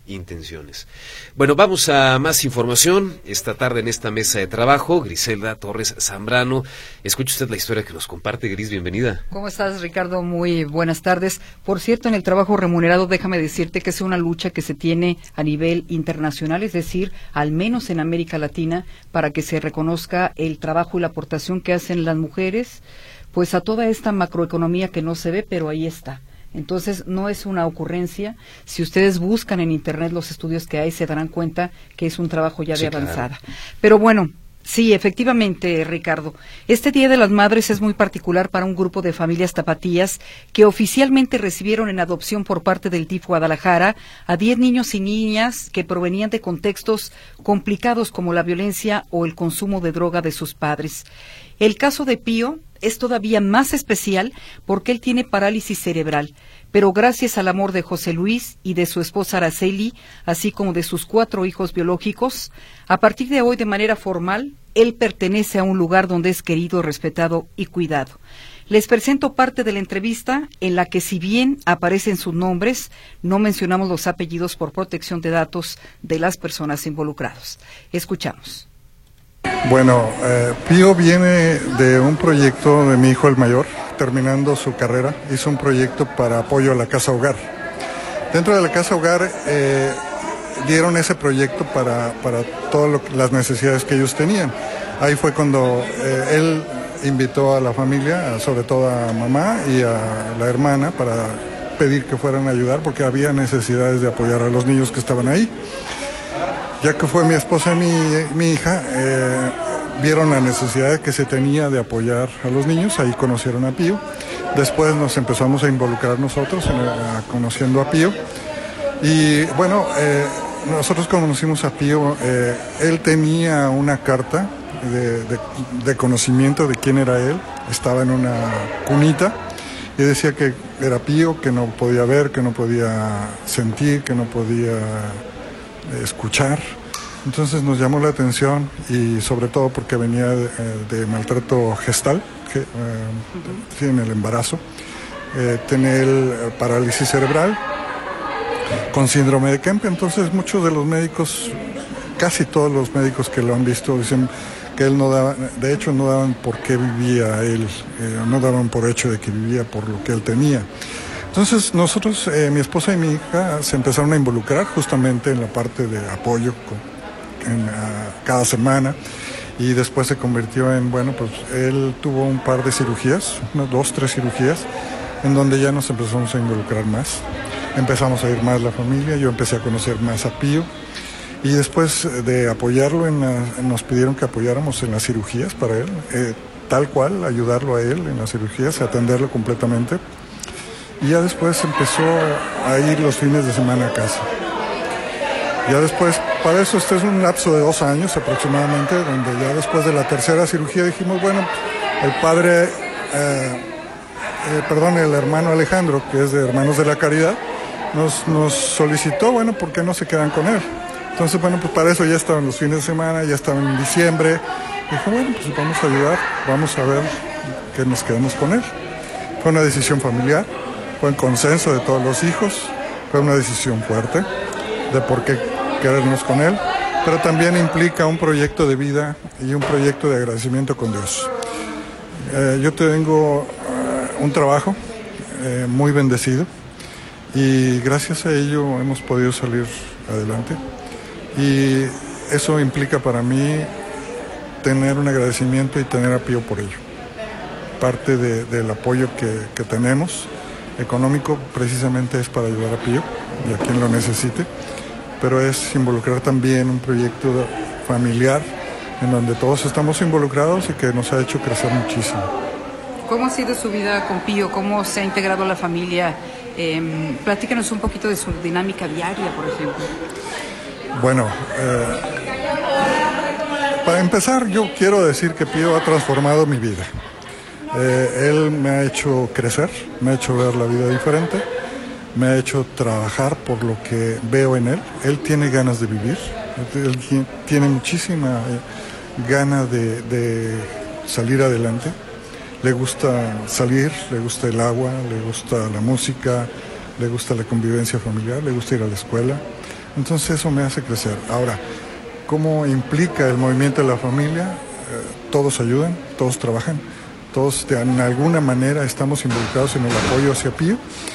Speaker 2: intenciones. Bueno, vamos a más información esta tarde en esta mesa de trabajo. Griselda Torres Zambrano, escuche usted la historia que nos comparte. Gris, bienvenida.
Speaker 18: ¿Cómo estás, Ricardo? Muy buenas tardes. Por cierto, en el trabajo remunerado, déjame decirte que es una lucha que se tiene a nivel internacional, es decir, al menos en América Latina, para que se reconozca el trabajo y la aportación que hacen las mujeres, pues a toda esta macroeconomía que no se ve, pero ahí está. Entonces, no es una ocurrencia. Si ustedes buscan en Internet los estudios que hay, se darán cuenta que es un trabajo ya de sí, avanzada. Claro. Pero bueno, sí, efectivamente, Ricardo. Este Día de las Madres es muy particular para un grupo de familias tapatías que oficialmente recibieron en adopción por parte del D I F Guadalajara a diez niños y niñas que provenían de contextos complicados como la violencia o el consumo de droga de sus padres. El caso de Pío es todavía más especial porque él tiene parálisis cerebral, pero gracias al amor de José Luis y de su esposa Araceli, así como de sus cuatro hijos biológicos, a partir de hoy de manera formal, él pertenece a un lugar donde es querido, respetado y cuidado. Les presento parte de la entrevista en la que, si bien aparecen sus nombres, no mencionamos los apellidos por protección de datos de las personas involucradas. Escuchamos.
Speaker 19: Bueno, eh, Pío viene de un proyecto de mi hijo el mayor, terminando su carrera, hizo un proyecto para apoyo a la Casa Hogar. Dentro de la Casa Hogar eh, dieron ese proyecto para, para todas las necesidades que ellos tenían. Ahí fue cuando eh, él invitó a la familia, sobre todo a mamá y a la hermana, para pedir que fueran a ayudar porque había necesidades de apoyar a los niños que estaban ahí. Ya que fue mi esposa y mi, mi hija, eh, vieron la necesidad que se tenía de apoyar a los niños, ahí conocieron a Pío. Después nos empezamos a involucrar nosotros, en, a, conociendo a Pío. Y bueno, eh, nosotros conocimos a Pío, eh, él tenía una carta de, de, de conocimiento de quién era él, estaba en una cunita y decía que era Pío, que no podía ver, que no podía sentir, que no podía escuchar. Entonces nos llamó la atención y sobre todo porque venía de, de maltrato gestal, que, eh, uh-huh. en el embarazo, eh, tiene el parálisis cerebral con síndrome de Kemp. Entonces muchos de los médicos, casi todos los médicos que lo han visto dicen que él no daba, de hecho no daban por qué vivía él, eh, no daban por hecho de que vivía por lo que él tenía. Entonces nosotros, eh, mi esposa y mi hija, se empezaron a involucrar justamente en la parte de apoyo con, en, uh, cada semana, y después se convirtió en, bueno, pues él tuvo un par de cirugías, unas dos, tres cirugías, en donde ya nos empezamos a involucrar más. Empezamos a ir más la familia, yo empecé a conocer más a Pío, y después de apoyarlo, en la, nos pidieron que apoyáramos en las cirugías para él, eh, tal cual, ayudarlo a él en las cirugías, atenderlo completamente. Y ya después empezó a ir los fines de semana a casa. Ya después, para eso este es un lapso de dos años aproximadamente, donde ya después de la tercera cirugía dijimos, bueno, el padre, eh, eh, perdón, el hermano Alejandro, que es de Hermanos de la Caridad, nos, nos solicitó, bueno, ¿por qué no se quedan con él? Entonces, bueno, pues para eso ya estaban los fines de semana, ya estaban en diciembre. Dije, bueno, pues vamos a ayudar, vamos a ver que nos quedemos con él. Fue una decisión familiar. Fue en consenso de todos los hijos, fue una decisión fuerte de por qué querernos con él, pero también implica un proyecto de vida y un proyecto de agradecimiento con Dios. Eh, yo tengo uh, un trabajo eh, muy bendecido y gracias a ello hemos podido salir adelante, y eso implica para mí tener un agradecimiento y tener a Pío por ello. Parte de, del apoyo que, que tenemos económico precisamente es para ayudar a Pío y a quien lo necesite, pero es involucrar también un proyecto familiar en donde todos estamos involucrados y que nos ha hecho crecer muchísimo.
Speaker 18: ¿Cómo ha sido su vida con Pío? ¿Cómo se ha integrado la familia? Eh, platícanos un poquito de su dinámica diaria, por ejemplo.
Speaker 19: Bueno, eh, para empezar yo quiero decir que Pío ha transformado mi vida. Eh, él me ha hecho crecer, me ha hecho ver la vida diferente, me ha hecho trabajar por lo que veo en él. Él tiene ganas de vivir, él tiene muchísima gana de, de salir adelante. Le gusta salir, le gusta el agua, le gusta la música, le gusta la convivencia familiar, le gusta ir a la escuela. Entonces eso me hace crecer. Ahora, ¿cómo implica el movimiento de la familia? Eh, todos ayudan, todos trabajan, todos de en alguna manera estamos involucrados en el apoyo hacia Pío.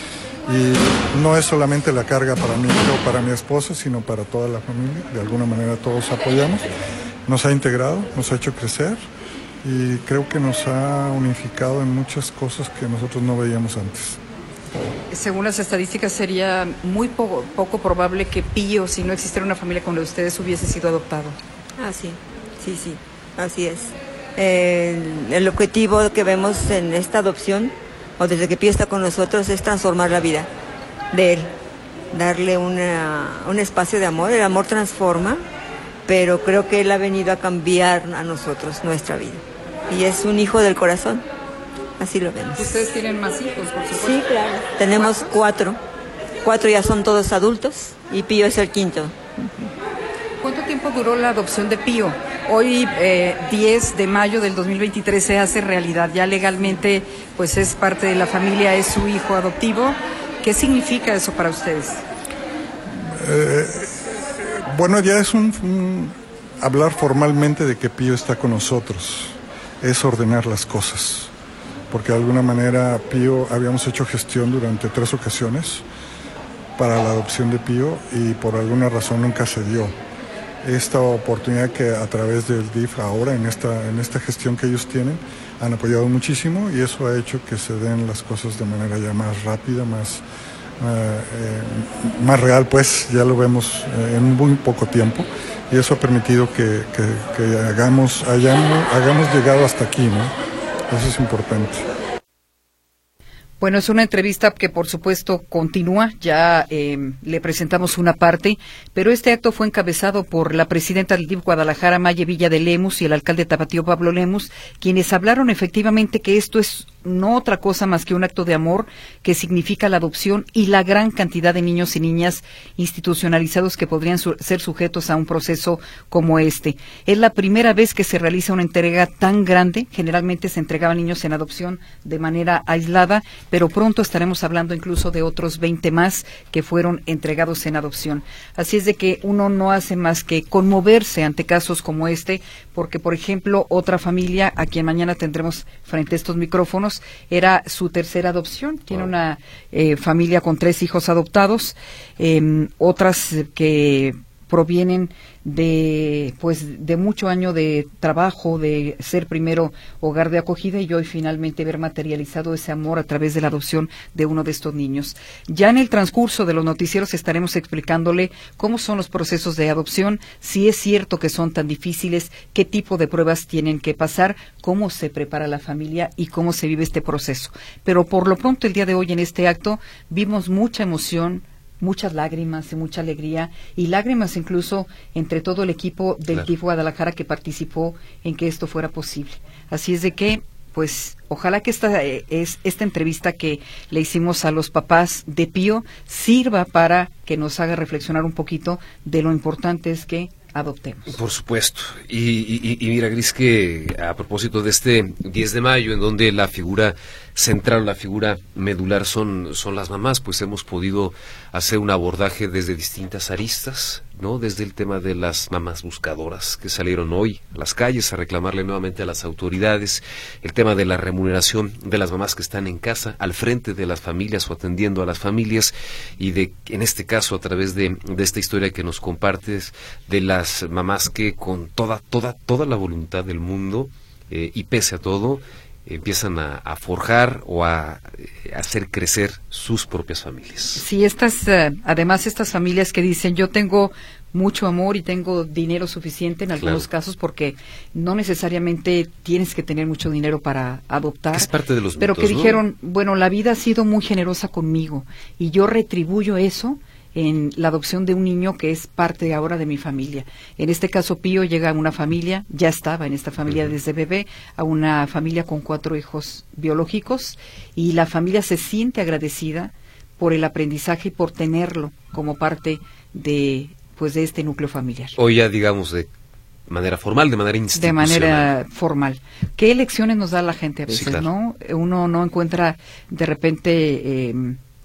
Speaker 19: Y no es solamente la carga para mí o para mi esposa, sino para toda la familia. De alguna manera todos apoyamos. Nos ha integrado, nos ha hecho crecer y creo que nos ha unificado en muchas cosas que nosotros no veíamos antes.
Speaker 18: Según las estadísticas, sería muy poco, poco probable que Pío, si no existiera una familia con la de ustedes, hubiese sido adoptado.
Speaker 20: Ah, sí, sí, sí, así es. Eh, el objetivo que vemos en esta adopción, o desde que Pío está con nosotros, es transformar la vida de él, darle una, un espacio de amor. El amor transforma, pero creo que él ha venido a cambiar a nosotros nuestra vida. Y es un hijo del corazón, así lo vemos.
Speaker 18: ¿Ustedes tienen más hijos, por supuesto?
Speaker 20: Sí, claro. Tenemos cuatro. Cuatro ya son todos adultos y Pío es el quinto.
Speaker 18: ¿Cuánto tiempo duró la adopción de Pío? Hoy, eh, diez de mayo del dos mil veintitrés, se hace realidad. Ya legalmente, pues es parte de la familia, es su hijo adoptivo. ¿Qué significa eso para ustedes?
Speaker 19: Eh, bueno, ya es un, un hablar formalmente de que Pío está con nosotros. Es ordenar las cosas. Porque de alguna manera Pío, habíamos hecho gestión durante tres ocasiones para la adopción de Pío y por alguna razón nunca se dio. Esta oportunidad que a través del D I F ahora en esta, en esta gestión que ellos tienen han apoyado muchísimo y eso ha hecho que se den las cosas de manera ya más rápida, más, eh, eh, más real, pues ya lo vemos eh, en muy poco tiempo y eso ha permitido que, que, que hagamos, hayamos, hagamos llegado hasta aquí, ¿no? Eso es importante.
Speaker 18: Bueno, es una entrevista que por supuesto continúa, ya eh, le presentamos una parte, pero este acto fue encabezado por la presidenta del D I F Guadalajara, Maye Villa de Lemus, y el alcalde Tapatío, Pablo Lemus, quienes hablaron efectivamente que esto es no otra cosa más que un acto de amor que significa la adopción y la gran cantidad de niños y niñas institucionalizados que podrían su ser sujetos a un proceso como este. Es la primera vez que se realiza una entrega tan grande, generalmente se entregaban niños en adopción de manera aislada, pero pronto estaremos hablando incluso de otros veinte más que fueron entregados en adopción. Así es de que uno no hace más que conmoverse ante casos como este, porque por ejemplo otra familia a quien mañana tendremos frente a estos micrófonos era su tercera adopción. Tiene wow. una eh, familia con tres hijos adoptados, eh, otras que provienen de pues de mucho año de trabajo, de ser primero hogar de acogida y hoy finalmente ver materializado ese amor a través de la adopción de uno de estos niños. Ya en el transcurso de los noticieros estaremos explicándole cómo son los procesos de adopción, si es cierto que son tan difíciles, qué tipo de pruebas tienen que pasar, cómo se prepara la familia y cómo se vive este proceso. Pero por lo pronto el día de hoy en este acto vimos mucha emoción, muchas lágrimas y mucha alegría, y lágrimas incluso entre todo el equipo del claro. D I F Guadalajara que participó en que esto fuera posible. Así es de que, pues, ojalá que esta, eh, es, esta entrevista que le hicimos a los papás de Pío sirva para que nos haga reflexionar un poquito de lo importante es que adoptemos.
Speaker 2: Por supuesto. Y, y, y mira, Gris, que a propósito de este diez de mayo, en donde la figura central, la figura medular son, son las mamás, pues hemos podido hacer un abordaje desde distintas aristas, ¿no? Desde el tema de las mamás buscadoras que salieron hoy a las calles a reclamarle nuevamente a las autoridades, el tema de la remuneración de las mamás que están en casa, al frente de las familias o atendiendo a las familias, y de, en este caso, a través de, de esta historia que nos compartes, de las mamás que con toda, toda, toda la voluntad del mundo, eh, y pese a todo, empiezan a, a forjar o a, a hacer crecer sus propias familias.
Speaker 18: Sí, estas, uh, además estas familias que dicen yo tengo mucho amor y tengo dinero suficiente en algunos claro. casos, porque no necesariamente tienes que tener mucho dinero para adoptar.
Speaker 2: Que es parte de los
Speaker 18: pero
Speaker 2: mitos,
Speaker 18: que
Speaker 2: ¿no?
Speaker 18: dijeron, bueno, la vida ha sido muy generosa conmigo y yo retribuyo eso en la adopción de un niño que es parte ahora de mi familia. En este caso, Pío llega a una familia, ya estaba en esta familia uh-huh. desde bebé, a una familia con cuatro hijos biológicos, y la familia se siente agradecida por el aprendizaje y por tenerlo como parte de, pues, de este núcleo familiar.
Speaker 2: O ya, digamos, de manera formal, de manera institucional.
Speaker 18: De manera formal. ¿Qué elecciones nos da la gente a veces,
Speaker 2: sí, claro.
Speaker 18: no? Uno no encuentra de repente... Eh,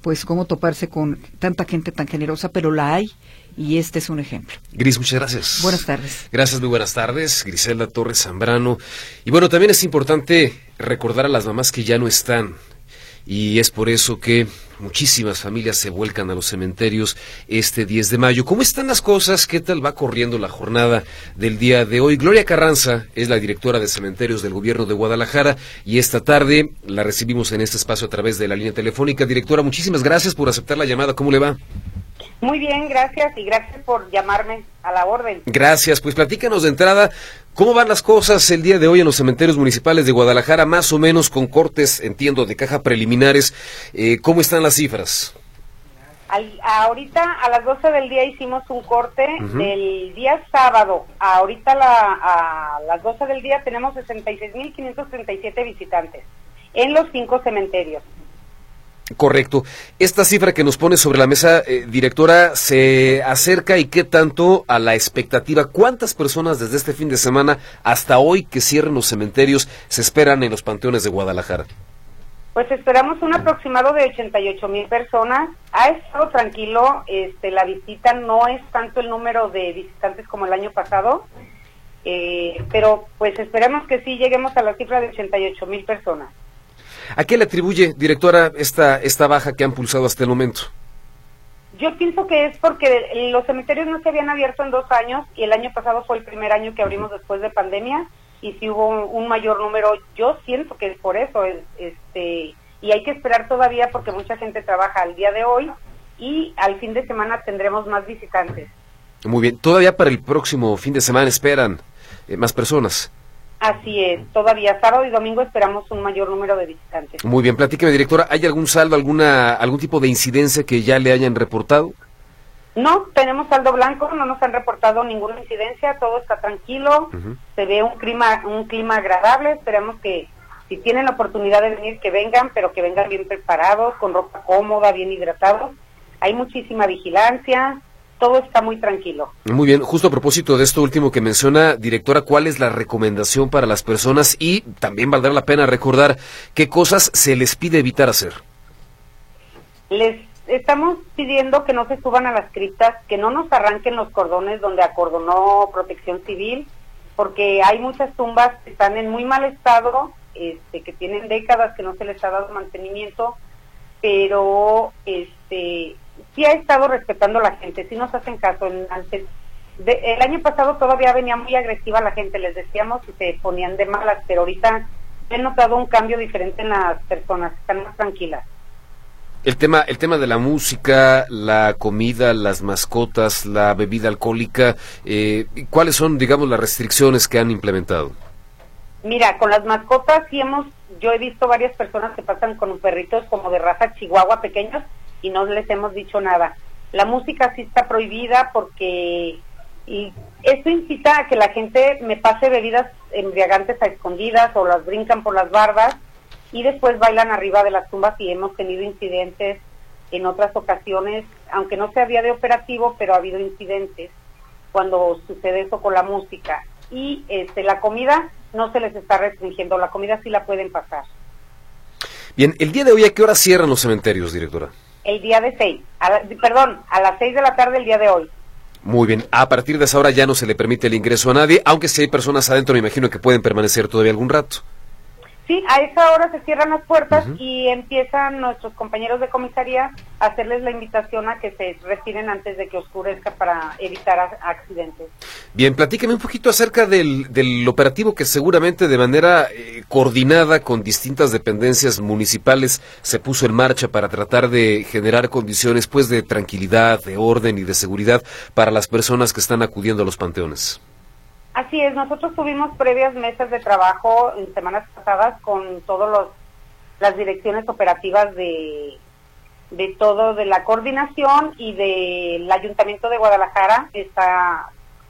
Speaker 18: pues cómo toparse con tanta gente tan generosa, pero la hay, y este es un ejemplo.
Speaker 2: Gris, muchas gracias.
Speaker 18: Buenas tardes.
Speaker 2: Gracias, muy buenas tardes, Griselda Torres Zambrano. Y bueno, también es importante recordar a las mamás que ya no están, y es por eso que muchísimas familias se vuelcan a los cementerios este diez de mayo. ¿Cómo están las cosas? ¿Qué tal va corriendo la jornada del día de hoy? Gloria Carranza es la directora de cementerios del gobierno de Guadalajara y esta tarde la recibimos en este espacio a través de la línea telefónica. Directora, muchísimas gracias por aceptar la llamada. ¿Cómo le va?
Speaker 21: Muy bien, gracias, y gracias por llamarme, a la orden.
Speaker 2: Gracias, pues platícanos de entrada, ¿cómo van las cosas el día de hoy en los cementerios municipales de Guadalajara, más o menos con cortes, entiendo, de caja preliminares? Eh, ¿Cómo están las cifras?
Speaker 21: Al, ahorita a las doce del día hicimos un corte, uh-huh. Del día sábado, ahorita la, a las doce del día tenemos sesenta y seis mil quinientos treinta y siete visitantes en los cinco cementerios.
Speaker 2: Correcto. Esta cifra que nos pone sobre la mesa, eh, directora, ¿se acerca y qué tanto a la expectativa? ¿Cuántas personas desde este fin de semana hasta hoy que cierren los cementerios se esperan en los panteones de Guadalajara?
Speaker 21: Pues esperamos un aproximado de ochenta y ocho mil personas. Ha estado tranquilo, este, la visita no es tanto el número de visitantes como el año pasado, eh, pero pues esperamos que sí lleguemos a la cifra de ochenta y ocho mil personas.
Speaker 2: ¿A qué le atribuye, directora, esta, esta baja que han pulsado hasta el momento?
Speaker 21: Yo pienso que es porque los cementerios no se habían abierto en dos años y el año pasado fue el primer año que abrimos después de pandemia y si hubo un, un mayor número. Yo siento que es por eso, es, este y hay que esperar todavía porque mucha gente trabaja al día de hoy y al fin de semana tendremos más visitantes.
Speaker 2: Muy bien, todavía para el próximo fin de semana esperan eh, más personas.
Speaker 21: Así es, todavía sábado y domingo esperamos un mayor número de visitantes.
Speaker 2: Muy bien, platíqueme, directora, ¿hay algún saldo, alguna algún tipo de incidencia que ya le hayan reportado?
Speaker 21: No, tenemos saldo blanco, no nos han reportado ninguna incidencia, todo está tranquilo, uh-huh. Se ve un clima un clima agradable, esperamos que si tienen la oportunidad de venir, que vengan, pero que vengan bien preparados, con ropa cómoda, bien hidratados. Hay muchísima vigilancia. Todo está muy tranquilo.
Speaker 2: Muy bien, justo a propósito de esto último que menciona, directora, ¿cuál es la recomendación para las personas? Y también valdrá la pena recordar qué cosas se les pide evitar hacer.
Speaker 21: Les estamos pidiendo que no se suban a las criptas, que no nos arranquen los cordones donde acordonó Protección Civil, porque hay muchas tumbas que están en muy mal estado, este, que tienen décadas que no se les ha dado mantenimiento, pero este sí ha estado respetando la gente, sí nos hacen caso. En, antes de, el año pasado todavía venía muy agresiva la gente, les decíamos y se ponían de malas, pero ahorita he notado un cambio diferente en las personas, están más tranquilas.
Speaker 2: El tema, el tema de la música, la comida, las mascotas, la bebida alcohólica, eh, ¿cuáles son, digamos, las restricciones que han implementado?
Speaker 21: Mira, con las mascotas sí hemos, yo he visto varias personas que pasan con perritos como de raza chihuahua pequeños, y no les hemos dicho nada. La música sí está prohibida porque y esto incita a que la gente me pase bebidas embriagantes a escondidas o las brincan por las bardas y después bailan arriba de las tumbas y hemos tenido incidentes en otras ocasiones, aunque no sea día de operativo, pero ha habido incidentes cuando sucede eso con la música. Y este la comida no se les está restringiendo, la comida sí la pueden pasar.
Speaker 2: Bien, el día de hoy, ¿a qué hora cierran los cementerios, directora?
Speaker 21: El día de seis, a la, perdón, a las seis de la tarde el día de hoy.
Speaker 2: Muy bien, a partir de esa hora ya no se le permite el ingreso a nadie, aunque si hay personas adentro me imagino que pueden permanecer todavía algún rato.
Speaker 21: Sí, a esa hora se cierran las puertas uh-huh. y empiezan nuestros compañeros de comisaría a hacerles la invitación a que se retiren antes de que oscurezca para evitar a- accidentes.
Speaker 2: Bien, platíqueme un poquito acerca del, del operativo que seguramente de manera eh, coordinada con distintas dependencias municipales se puso en marcha para tratar de generar condiciones pues de tranquilidad, de orden y de seguridad para las personas que están acudiendo a los panteones.
Speaker 21: Así es, nosotros tuvimos previas mesas de trabajo en semanas pasadas con todos los las direcciones operativas de de todo, de la coordinación y del Ayuntamiento de Guadalajara. Está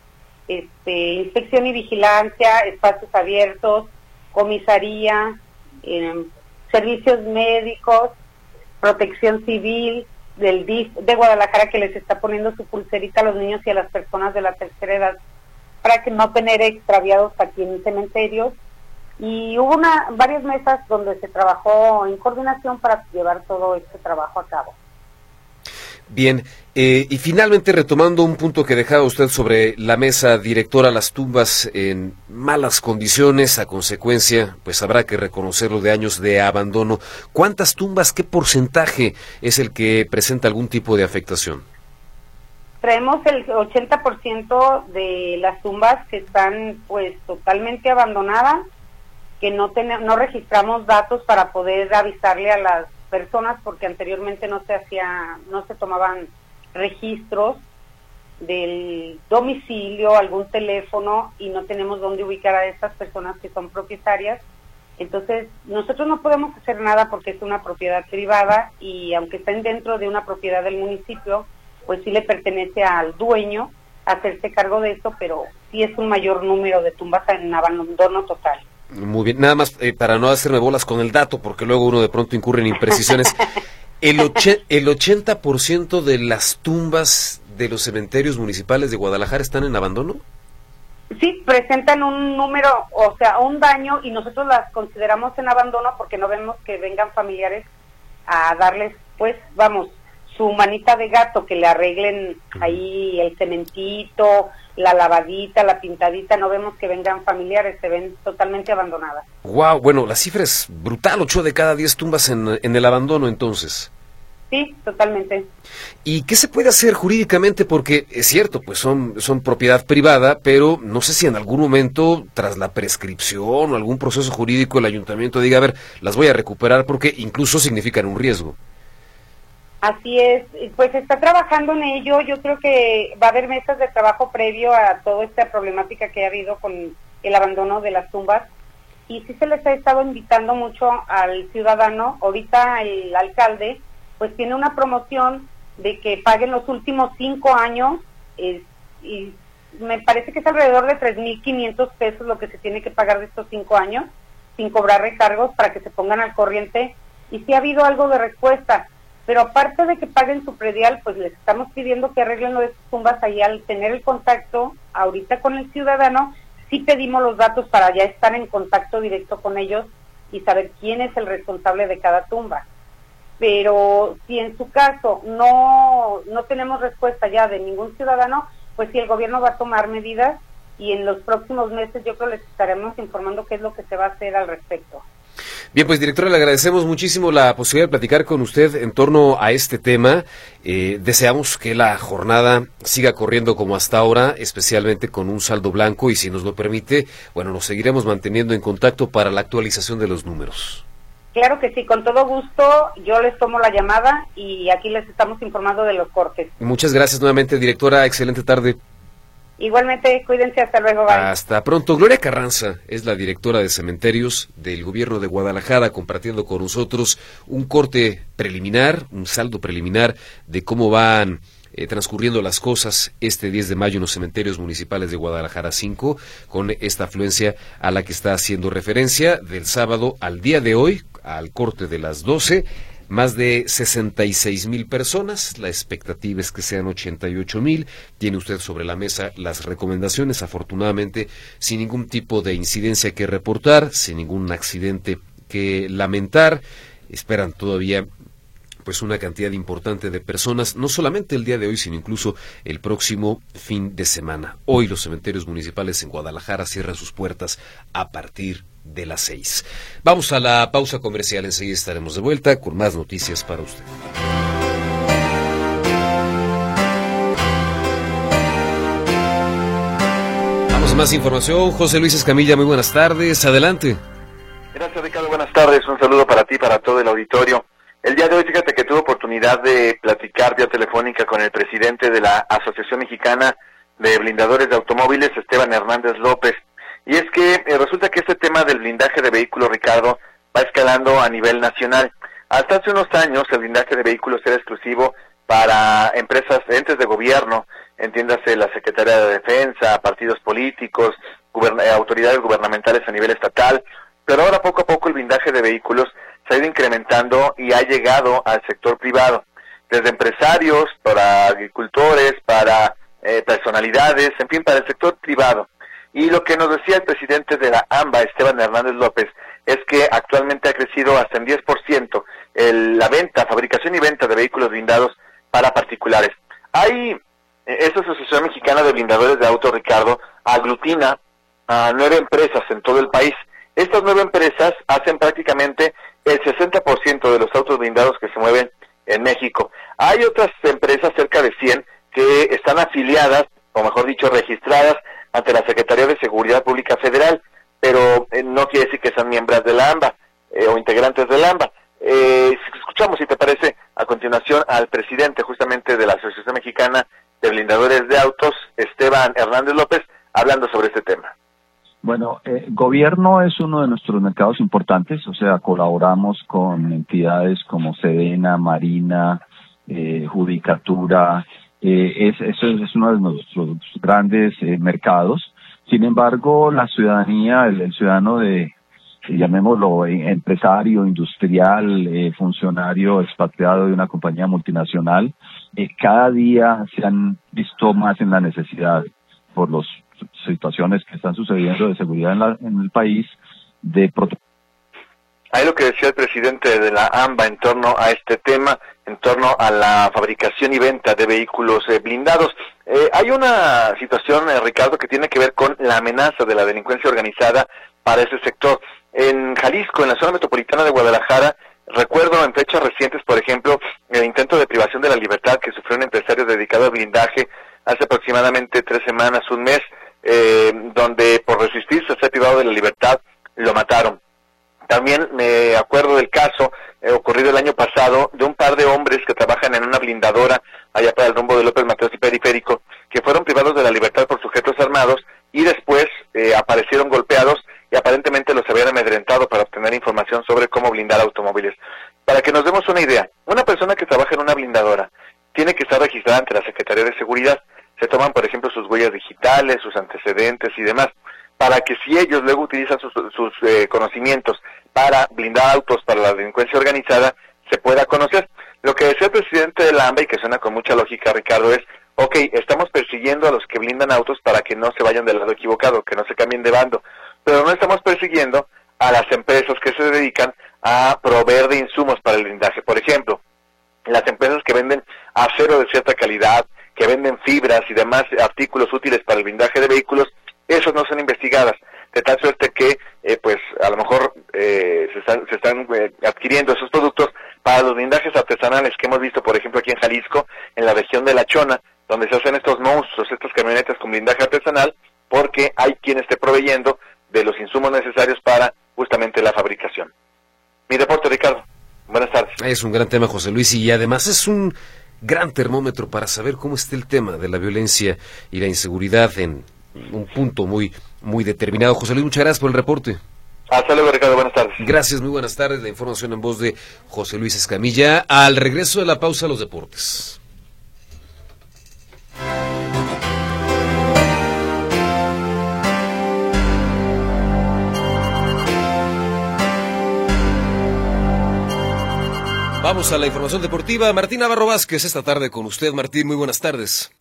Speaker 21: este inspección y vigilancia, espacios abiertos, comisaría, eh, servicios médicos, Protección Civil del D I F de Guadalajara, que les está poniendo su pulserita a los niños y a las personas de la tercera edad para que no tener extraviados aquí en cementerios, Y hubo una, varias mesas donde se trabajó en coordinación para llevar todo este trabajo a cabo.
Speaker 2: Bien, eh, y finalmente retomando un punto que dejaba usted sobre la mesa, directora, las tumbas en malas condiciones, a consecuencia, pues habrá que reconocerlo, de años de abandono. ¿Cuántas tumbas, qué porcentaje es el que presenta algún tipo de afectación?
Speaker 21: Traemos el ochenta por ciento de las tumbas que están pues totalmente abandonadas, que no ten- no registramos datos para poder avisarle a las personas porque anteriormente no se hacía, no se tomaban registros del domicilio, algún teléfono, y no tenemos dónde ubicar a estas personas que son propietarias. Entonces, nosotros no podemos hacer nada porque es una propiedad privada y aunque estén dentro de una propiedad del municipio, pues sí le pertenece al dueño hacerse cargo de esto, pero sí es un mayor número de tumbas en abandono total.
Speaker 2: Muy bien, nada más eh, para no hacerme bolas con el dato, porque luego uno de pronto incurre en imprecisiones. El, oche, el ochenta por ciento de las tumbas de los cementerios municipales de Guadalajara están en abandono.
Speaker 21: Sí, presentan un número, o sea, un daño, y nosotros las consideramos en abandono porque no vemos que vengan familiares a darles, pues, vamos, su manita de gato, que le arreglen ahí el cementito, la lavadita, la pintadita. No vemos que vengan familiares, se ven totalmente abandonadas.
Speaker 2: Wow, bueno, la cifra es brutal, ocho de cada diez tumbas en, en el abandono, entonces.
Speaker 21: Sí, totalmente.
Speaker 2: ¿Y qué se puede hacer jurídicamente? Porque es cierto, pues son, son propiedad privada, pero no sé si en algún momento, tras la prescripción o algún proceso jurídico, el ayuntamiento diga, a ver, las voy a recuperar porque incluso significan un riesgo.
Speaker 21: Así es, pues está trabajando en ello. Yo creo que va a haber mesas de trabajo previo a toda esta problemática que ha habido con el abandono de las tumbas, y sí se les ha estado invitando mucho al ciudadano. Ahorita el alcalde pues tiene una promoción de que paguen los últimos cinco años, eh, y me parece que es alrededor de tres mil quinientos pesos lo que se tiene que pagar de estos cinco años, sin cobrar recargos, para que se pongan al corriente, y sí ha habido algo de respuesta. Pero aparte de que paguen su predial, pues les estamos pidiendo que arreglen lo de sus tumbas. Ahí, al tener el contacto ahorita con el ciudadano, sí pedimos los datos para ya estar en contacto directo con ellos y saber quién es el responsable de cada tumba. Pero si en su caso no, no tenemos respuesta ya de ningún ciudadano, pues sí, el gobierno va a tomar medidas, y en los próximos meses yo creo les estaremos informando qué es lo que se va a hacer al respecto.
Speaker 2: Bien, pues directora, le agradecemos muchísimo la posibilidad de platicar con usted en torno a este tema. Eh, deseamos que la jornada siga corriendo como hasta ahora, especialmente con un saldo blanco, y si nos lo permite, bueno, nos seguiremos manteniendo en contacto para la actualización de los números.
Speaker 21: Claro que sí, con todo gusto, yo les tomo la llamada y aquí les estamos informando de los cortes.
Speaker 2: Muchas gracias nuevamente, directora, excelente tarde.
Speaker 21: Igualmente, cuídense, hasta luego, bye.
Speaker 2: Hasta pronto. Gloria Carranza es la directora de cementerios del gobierno de Guadalajara, compartiendo con nosotros un corte preliminar, un saldo preliminar de cómo van eh, transcurriendo las cosas este diez de mayo en los cementerios municipales de Guadalajara cinco, con esta afluencia a la que está haciendo referencia del sábado al día de hoy, al corte de las doce. Más de sesenta y seis mil personas, la expectativa es que sean ochenta y ocho mil. Tiene usted sobre la mesa las recomendaciones, afortunadamente sin ningún tipo de incidencia que reportar, sin ningún accidente que lamentar. Esperan todavía pues una cantidad importante de personas, no solamente el día de hoy, sino incluso el próximo fin de semana. Hoy los cementerios municipales en Guadalajara cierran sus puertas a partir de las seis. Vamos a la pausa comercial, enseguida estaremos de vuelta con más noticias para usted. Vamos a más información. José Luis Escamilla, muy buenas tardes, adelante.
Speaker 1: Gracias, Ricardo, buenas tardes, un saludo para ti, para todo el auditorio. El día de hoy, fíjate que tuve oportunidad de platicar vía telefónica con el presidente de la Asociación Mexicana de Blindadores de Automóviles, Esteban Hernández López. Y es que eh, resulta que este tema del blindaje de vehículos, Ricardo, va escalando a nivel nacional. Hasta hace unos años el blindaje de vehículos era exclusivo para empresas, entes de gobierno, entiéndase la Secretaría de Defensa, partidos políticos, gubern- autoridades gubernamentales a nivel estatal, pero ahora poco a poco el blindaje de vehículos se ha ido incrementando y ha llegado al sector privado, desde empresarios, para agricultores, para eh, personalidades, en fin, para el sector privado. Y lo que nos decía el presidente de la AMBA, Esteban Hernández López, es que actualmente ha crecido hasta en diez por ciento el, la venta, fabricación y venta de vehículos blindados para particulares. Hay, esta Asociación Mexicana de Blindadores de Autos, Ricardo, aglutina a nueve empresas en todo el país. Estas nueve empresas hacen prácticamente el sesenta por ciento de los autos blindados que se mueven en México. Hay otras empresas, cerca de cien, que están afiliadas, o mejor dicho, registradas ante la Secretaría de Seguridad Pública Federal, pero eh, no quiere decir que sean miembros de la AMBA eh, o integrantes de la AMBA. Eh, escuchamos, si te parece, a continuación al presidente justamente de la Asociación Mexicana de Blindadores de Autos, Esteban Hernández López, hablando sobre este tema.
Speaker 4: Bueno, eh, gobierno es uno de nuestros mercados importantes, o sea, colaboramos con entidades como Sedena, Marina, eh, Judicatura, eh, es, eso es uno de nuestros grandes eh, mercados. Sin embargo, la ciudadanía, el, el ciudadano de, llamémoslo, empresario, industrial, eh, funcionario expatriado de una compañía multinacional, eh, cada día se han visto más en la necesidad por las situaciones que están sucediendo de seguridad en, la, en el país, de protección.
Speaker 1: Hay lo que decía el presidente de la AMBA en torno a este tema, en torno a la fabricación y venta de vehículos eh, blindados. Eh, hay una situación, eh, Ricardo, que tiene que ver con la amenaza de la delincuencia organizada para ese sector. En Jalisco, en la zona metropolitana de Guadalajara, recuerdo en fechas recientes, por ejemplo, el intento de privación de la libertad que sufrió un empresario dedicado al blindaje hace aproximadamente tres semanas, un mes, eh, donde por resistirse a ser privado de la libertad, lo mataron. También me acuerdo del caso eh, ocurrido el año pasado de un par de hombres que trabajan en una blindadora allá para el rumbo de López Mateos y Periférico, que fueron privados de la libertad por sujetos armados y después eh, aparecieron golpeados y aparentemente los habían amedrentado para obtener información sobre cómo blindar automóviles. Para que nos demos una idea, una persona que trabaja en una blindadora tiene que estar registrada ante la Secretaría de Seguridad. Se toman, por ejemplo, sus huellas digitales, sus antecedentes y demás, para que si ellos luego utilizan sus, sus eh, conocimientos para blindar autos para la delincuencia organizada, se pueda conocer. Lo que decía el presidente de la AMBA, y que suena con mucha lógica, Ricardo, es, ok, estamos persiguiendo a los que blindan autos para que no se vayan del lado equivocado, que no se cambien de bando, pero no estamos persiguiendo a las empresas que se dedican a proveer de insumos para el blindaje. Por ejemplo, las empresas que venden acero de cierta calidad, que venden fibras y demás artículos útiles para el blindaje de vehículos, esos no son investigadas, de tal suerte que eh, pues a lo mejor eh, se están, se están eh, adquiriendo esos productos para los blindajes artesanales que hemos visto, por ejemplo, aquí en Jalisco, en la región de La Chona, donde se hacen estos monstruos, estas camionetas con blindaje artesanal, porque hay quien esté proveyendo de los insumos necesarios para justamente la fabricación. Mi reporte, Ricardo. Buenas tardes.
Speaker 2: Es un gran tema, José Luis, y además es un gran termómetro para saber cómo está el tema de la violencia y la inseguridad en un punto muy muy determinado. José Luis, muchas gracias por el reporte.
Speaker 1: Hasta luego, Ricardo, buenas tardes.
Speaker 2: Gracias, muy buenas tardes. La información en voz de José Luis Escamilla. Al regreso de la pausa, los deportes. Vamos a la información deportiva. Martín Navarro Vázquez, esta tarde con usted. Martín, muy buenas tardes.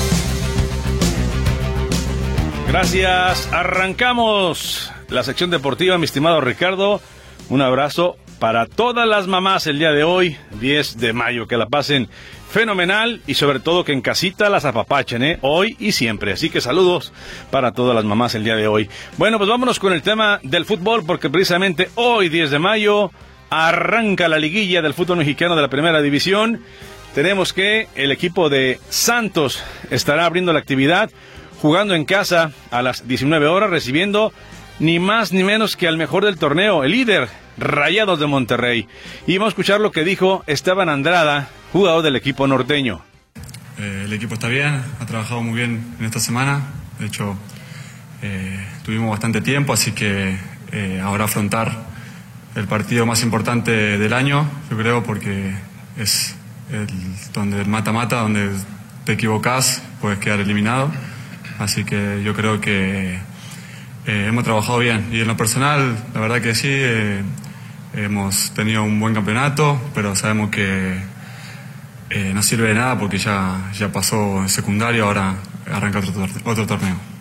Speaker 22: Gracias, arrancamos la sección deportiva, mi estimado Ricardo. Un abrazo para todas las mamás el día de hoy, diez de mayo, que la pasen fenomenal y sobre todo que en casita las apapachen, ¿eh? Hoy y siempre. Así que saludos para todas las mamás el día de hoy. Bueno, pues vámonos con el tema del fútbol, porque precisamente hoy, diez de mayo, arranca la liguilla del fútbol mexicano de la Primera División. Tenemos que el equipo de Santos estará abriendo la actividad, jugando en casa a las diecinueve horas, recibiendo ni más ni menos que al mejor del torneo, el líder, Rayados de Monterrey. Y vamos a escuchar lo que dijo Esteban Andrada, jugador del equipo norteño.
Speaker 23: Eh, el equipo está bien, ha trabajado muy bien en esta semana. De hecho, eh, tuvimos bastante tiempo, así que eh, ahora afrontar el partido más importante del año, yo creo, porque es el, donde el mata-mata, donde te equivocás, puedes quedar eliminado. Así que yo creo que eh, hemos trabajado bien. Y en lo personal, la verdad que sí, eh, hemos tenido un buen campeonato, pero sabemos que eh, no sirve de nada porque ya, ya pasó el secundario, ahora arranca otro, otro torneo.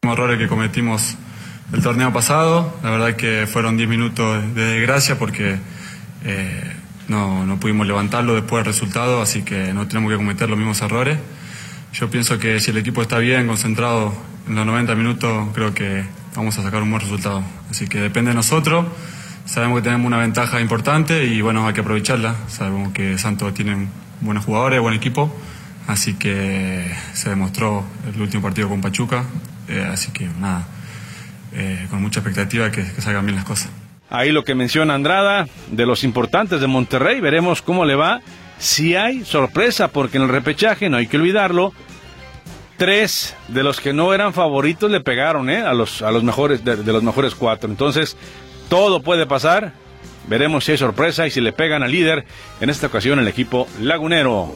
Speaker 23: Los errores que cometimos el torneo pasado, la verdad que fueron diez minutos de desgracia porque eh, no, no pudimos levantarlo después del resultado, así que no tenemos que cometer los mismos errores. Yo pienso que si el equipo está bien, concentrado en los noventa minutos, creo que vamos a sacar un buen resultado. Así que depende de nosotros, sabemos que tenemos una ventaja importante y bueno, hay que aprovecharla. Sabemos que Santos tiene buenos jugadores, buen equipo, así que se demostró el último partido con Pachuca, eh, así que nada, eh, con mucha expectativa que, que salgan bien las cosas.
Speaker 22: Ahí lo que menciona Andrada, de los importantes de Monterrey, veremos cómo le va, si hay sorpresa, porque en el repechaje, no hay que olvidarlo, tres de los que no eran favoritos le pegaron ¿eh? a los a los mejores de, de los mejores cuatro. Entonces, todo puede pasar. Veremos si hay sorpresa y si le pegan al líder, en esta ocasión el equipo lagunero.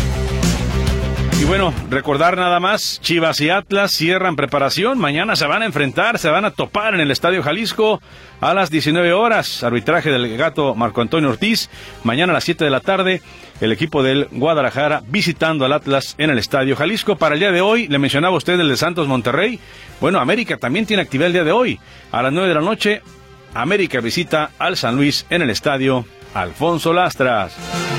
Speaker 22: Y bueno, recordar nada más, Chivas y Atlas cierran preparación, mañana se van a enfrentar, se van a topar en el Estadio Jalisco a las diecinueve horas, arbitraje del gato Marco Antonio Ortiz, mañana a las siete de la tarde, el equipo del Guadalajara visitando al Atlas en el Estadio Jalisco. Para el día de hoy, le mencionaba usted el de Santos Monterrey, bueno, América también tiene actividad el día de hoy, a las nueve de la noche, América visita al San Luis en el Estadio Alfonso Lastras.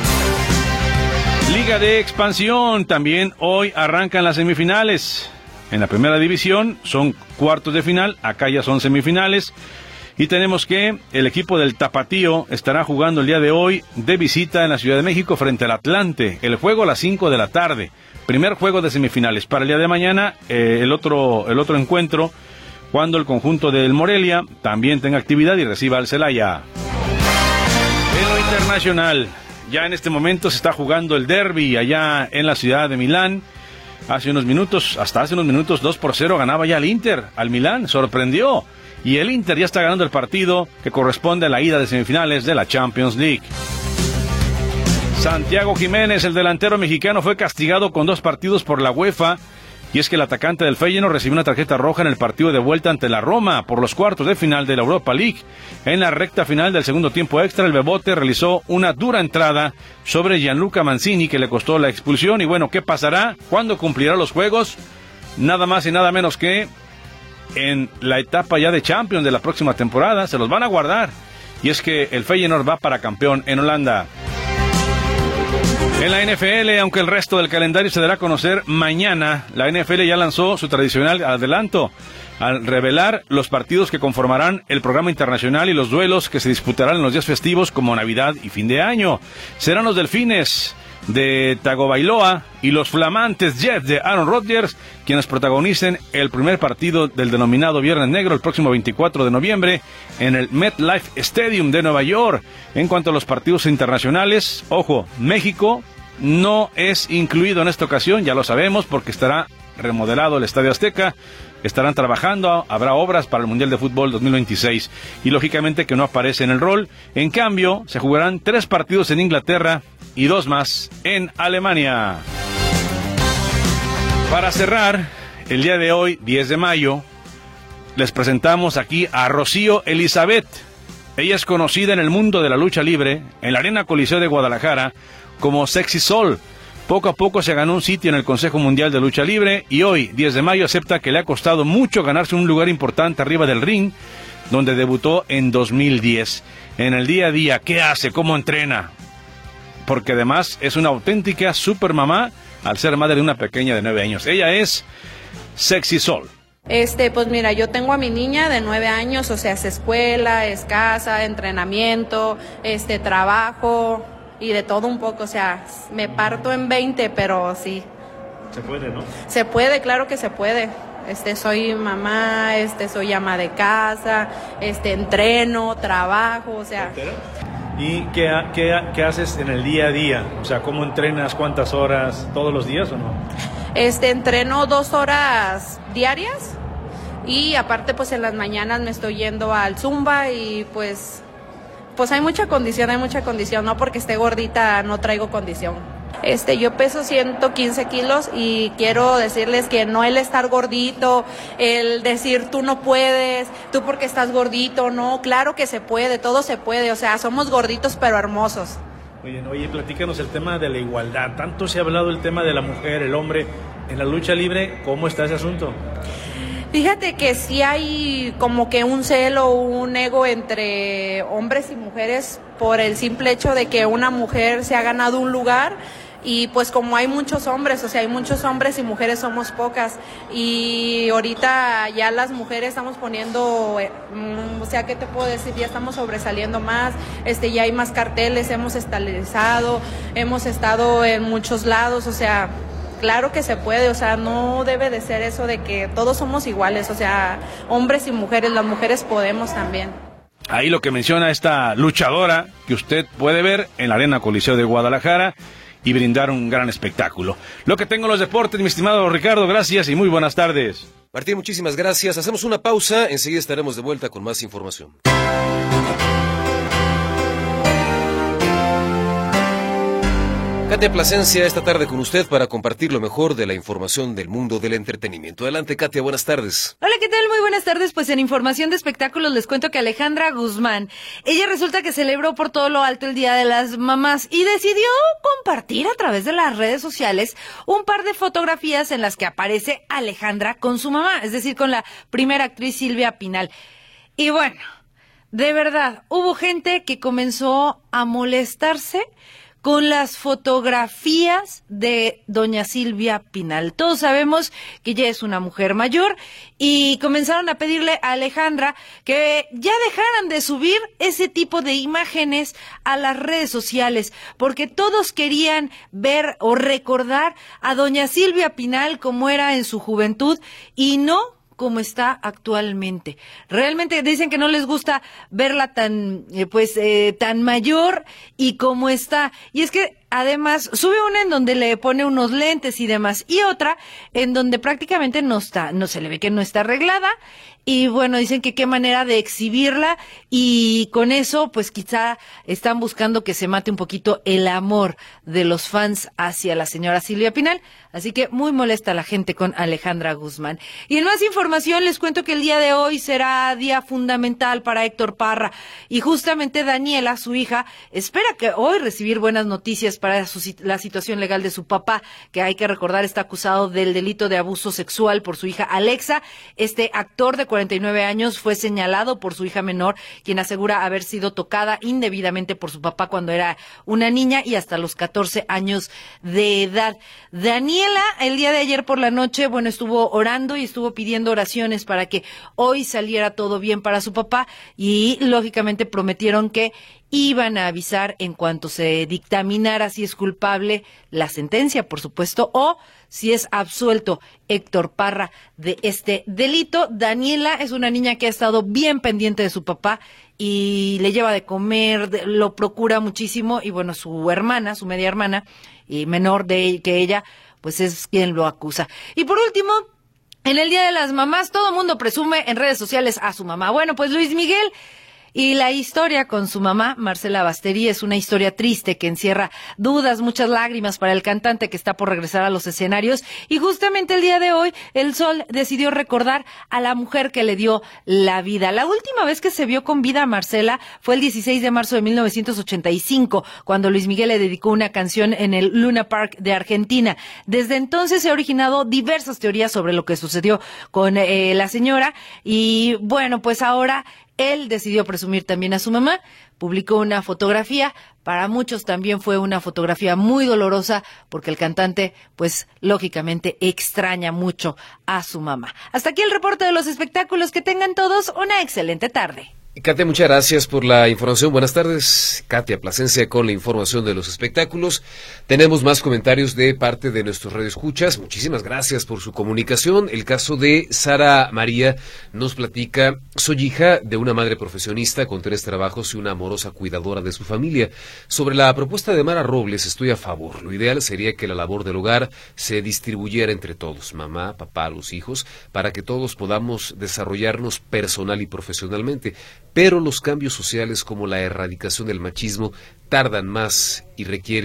Speaker 22: Liga de Expansión, también hoy arrancan las semifinales. En la primera división son cuartos de final, acá ya son semifinales. Y tenemos que el equipo del Tapatío estará jugando el día de hoy de visita en la Ciudad de México frente al Atlante. El juego a las cinco de la tarde. Primer juego de semifinales. Para el día de mañana, eh, el otro, el otro encuentro, cuando el conjunto del Morelia también tenga actividad y reciba al Celaya. En lo internacional, ya en este momento se está jugando el derbi allá en la ciudad de Milán. Hace unos minutos, hasta hace unos minutos, dos por cero ganaba ya el Inter al Milán, sorprendió. Y el Inter ya está ganando el partido que corresponde a la ida de semifinales de la Champions League. Santiago Jiménez, el delantero mexicano, fue castigado con dos partidos por la UEFA. Y es que el atacante del Feyenoord recibió una tarjeta roja en el partido de vuelta ante la Roma por los cuartos de final de la Europa League. En la recta final del segundo tiempo extra, el Bebote realizó una dura entrada sobre Gianluca Mancini que le costó la expulsión. Y bueno, ¿qué pasará? ¿Cuándo cumplirá los juegos? Nada más y nada menos que en la etapa ya de Champions de la próxima temporada. Se los van a guardar. Y es que el Feyenoord va para campeón en Holanda. En la N F L, aunque el resto del calendario se dará a conocer mañana, la N F L ya lanzó su tradicional adelanto al revelar los partidos que conformarán el programa internacional y los duelos que se disputarán en los días festivos como Navidad y fin de año. Serán los Delfines de Tagovailoa y los flamantes Jets de Aaron Rodgers quienes protagonicen el primer partido del denominado Viernes Negro el próximo veinticuatro de noviembre en el MetLife Stadium de Nueva York. En cuanto a los partidos internacionales, ojo, México no es incluido en esta ocasión, ya lo sabemos, porque estará remodelado el Estadio Azteca, estarán trabajando, habrá obras para el Mundial de Fútbol dos mil veintiséis y lógicamente que no aparece en el rol. En cambio, se jugarán tres partidos en Inglaterra y dos más en Alemania. Para cerrar, el día de hoy, diez de mayo, les presentamos aquí a Rocío Elizabeth. Ella es conocida en el mundo de la lucha libre, en la Arena Coliseo de Guadalajara, como Sexy Soul. Poco a poco se ganó un sitio en el Consejo Mundial de Lucha Libre y hoy, diez de mayo, acepta que le ha costado mucho ganarse un lugar importante arriba del ring, donde debutó en dos mil diez. En el día a día, ¿qué hace? ¿Cómo entrena? Porque además es una auténtica super mamá al ser madre de una pequeña de nueve años. Ella es Sexy Soul.
Speaker 5: Este, pues mira, yo tengo a mi niña de nueve años, o sea, es escuela, es casa, entrenamiento, este, trabajo y de todo un poco, o sea, me parto en veinte, pero sí.
Speaker 22: Se puede, ¿no?
Speaker 5: Se puede, claro que se puede. Este, soy mamá, este, soy ama de casa, este, entreno, trabajo, o sea.
Speaker 22: ¿Y qué, qué, qué haces en el día a día? O sea, ¿cómo entrenas? ¿Cuántas horas? ¿Todos los días o no?
Speaker 5: Este, entreno dos horas diarias y aparte pues en las mañanas me estoy yendo al Zumba y pues, pues hay mucha condición, hay mucha condición, no porque esté gordita no traigo condición. Este, yo peso ciento quince kilos y quiero decirles que no el estar gordito, el decir tú no puedes, tú porque estás gordito, no, claro que se puede, todo se puede, o sea, somos gorditos pero hermosos.
Speaker 22: Oye, oye, platícanos el tema de la igualdad. Tanto se ha hablado el tema de la mujer, el hombre en la lucha libre. ¿Cómo está ese asunto?
Speaker 5: Fíjate que sí hay como que un celo, un ego entre hombres y mujeres por el simple hecho de que una mujer se ha ganado un lugar. Y pues como hay muchos hombres, o sea, hay muchos hombres y mujeres somos pocas, y ahorita ya las mujeres estamos poniendo, eh, o sea, ¿qué te puedo decir? Ya estamos sobresaliendo más, este, ya hay más carteles, hemos estabilizado, hemos estado en muchos lados, o sea, claro que se puede, o sea, no debe de ser eso de que todos somos iguales, o sea, hombres y mujeres, las mujeres podemos también.
Speaker 22: Ahí lo que menciona esta luchadora que usted puede ver en la Arena Coliseo de Guadalajara y brindar un gran espectáculo. Lo que tengo en los deportes, mi estimado Ricardo, gracias y muy buenas tardes.
Speaker 2: Martín, muchísimas gracias. Hacemos una pausa, enseguida estaremos de vuelta con más información. Katia Plasencia, esta tarde con usted para compartir lo mejor de la información del mundo del entretenimiento. Adelante, Katia, buenas tardes.
Speaker 6: Hola, ¿qué tal? Muy buenas tardes. Pues en información de espectáculos les cuento que Alejandra Guzmán, ella resulta que celebró por todo lo alto el Día de las Mamás y decidió compartir a través de las redes sociales un par de fotografías en las que aparece Alejandra con su mamá, es decir, con la primera actriz Silvia Pinal. Y bueno, de verdad, hubo gente que comenzó a molestarse con las fotografías de doña Silvia Pinal. Todos sabemos que ella es una mujer mayor y comenzaron a pedirle a Alejandra que ya dejaran de subir ese tipo de imágenes a las redes sociales, porque todos querían ver o recordar a doña Silvia Pinal como era en su juventud y no como está actualmente. Realmente dicen que no les gusta verla tan, eh, pues, eh, tan mayor y como está. Y es que además sube una en donde le pone unos lentes y demás, y otra en donde prácticamente no está, no se le ve que no está arreglada. Y bueno, dicen que qué manera de exhibirla, y con eso pues quizá están buscando que se mate un poquito el amor de los fans hacia la señora Silvia Pinal. Así que muy molesta la gente con Alejandra Guzmán. Y en más información les cuento que el día de hoy será día fundamental para Héctor Parra, y justamente Daniela, su hija, espera que hoy recibir buenas noticias para su, la situación legal de su papá, que hay que recordar está acusado del delito de abuso sexual por su hija Alexa. Este actor de cuarenta y nueve años fue señalado por su hija menor, quien asegura haber sido tocada indebidamente por su papá cuando era una niña y hasta los catorce años de edad. Daniela, el día de ayer por la noche, bueno, estuvo orando y estuvo pidiendo oraciones para que hoy saliera todo bien para su papá, y lógicamente prometieron que iban a avisar en cuanto se dictaminara si es culpable la sentencia, por supuesto, o si es absuelto Héctor Parra de este delito. Daniela es una niña que ha estado bien pendiente de su papá y le lleva de comer, lo procura muchísimo, y bueno, su hermana, su media hermana, y menor de que ella, pues es quien lo acusa. Y por último, en el Día de las Mamás, todo el mundo presume en redes sociales a su mamá. Bueno, pues Luis Miguel y la historia con su mamá, Marcela Basteri, es una historia triste que encierra dudas, muchas lágrimas para el cantante que está por regresar a los escenarios. Y justamente el día de hoy, El Sol decidió recordar a la mujer que le dio la vida. La última vez que se vio con vida a Marcela fue el dieciséis de marzo de mil novecientos ochenta y cinco, cuando Luis Miguel le dedicó una canción en el Luna Park de Argentina. Desde entonces se han originado diversas teorías sobre lo que sucedió con eh, la señora. Y bueno, pues ahora él decidió presumir también a su mamá, publicó una fotografía. Para muchos también fue una fotografía muy dolorosa, porque el cantante, pues, lógicamente extraña mucho a su mamá. Hasta aquí el reporte de los espectáculos. Que tengan todos una excelente tarde.
Speaker 2: Katia, muchas gracias por la información. Buenas tardes. Katia Plasencia con la información de los espectáculos. Tenemos más comentarios de parte de nuestros radioescuchas. Muchísimas gracias por su comunicación. El caso de Sara María nos platica: soy hija de una madre profesionista con tres trabajos y una amorosa cuidadora de su familia. Sobre la propuesta de Mara Robles, estoy a favor. Lo ideal sería que la labor del hogar se distribuyera entre todos, mamá, papá, los hijos, para que todos podamos desarrollarnos personal y profesionalmente. Pero los cambios sociales, como la erradicación del machismo, tardan más y requieren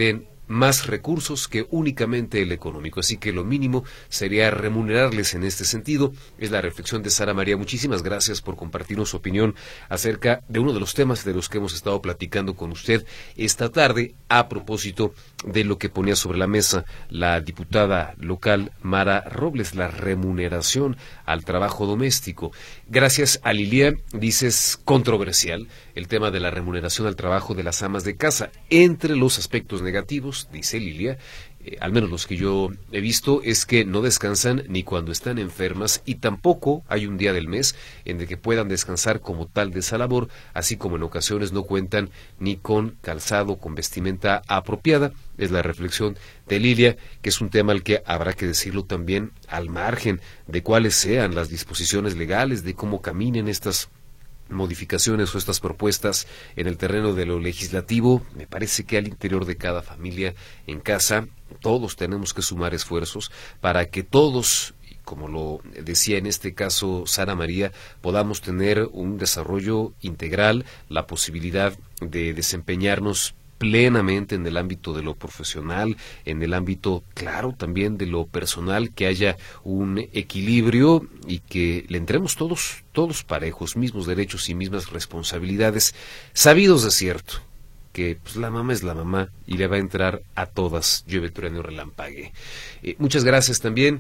Speaker 2: más recursos que únicamente el económico. Así que lo mínimo sería remunerarles en este sentido. Es la reflexión de Sara María. Muchísimas gracias por compartirnos su opinión acerca de uno de los temas de los que hemos estado platicando con usted esta tarde, a propósito de lo que ponía sobre la mesa la diputada local Mara Robles, la remuneración al trabajo doméstico. Gracias a Lilia, dices controversial el tema de la remuneración al trabajo de las amas de casa. Entre los aspectos negativos, dice Lilia, eh, al menos los que yo he visto, es que no descansan ni cuando están enfermas y tampoco hay un día del mes en el que puedan descansar como tal de esa labor, así como en ocasiones no cuentan ni con calzado, con vestimenta apropiada. Es la reflexión de Lilia, que es un tema al que habrá que decirlo también al margen de cuáles sean las disposiciones legales, de cómo caminen estas modificaciones o estas propuestas en el terreno de lo legislativo. Me parece que al interior de cada familia en casa todos tenemos que sumar esfuerzos para que todos, como lo decía en este caso Sara María, podamos tener un desarrollo integral, la posibilidad de desempeñarnos plenamente en el ámbito de lo profesional, en el ámbito, claro, también de lo personal, que haya un equilibrio y que le entremos todos, todos parejos, mismos derechos y mismas responsabilidades, sabidos de cierto que pues, la mamá es la mamá y le va a entrar a todas, llueve, truene o relampague. Eh, muchas gracias también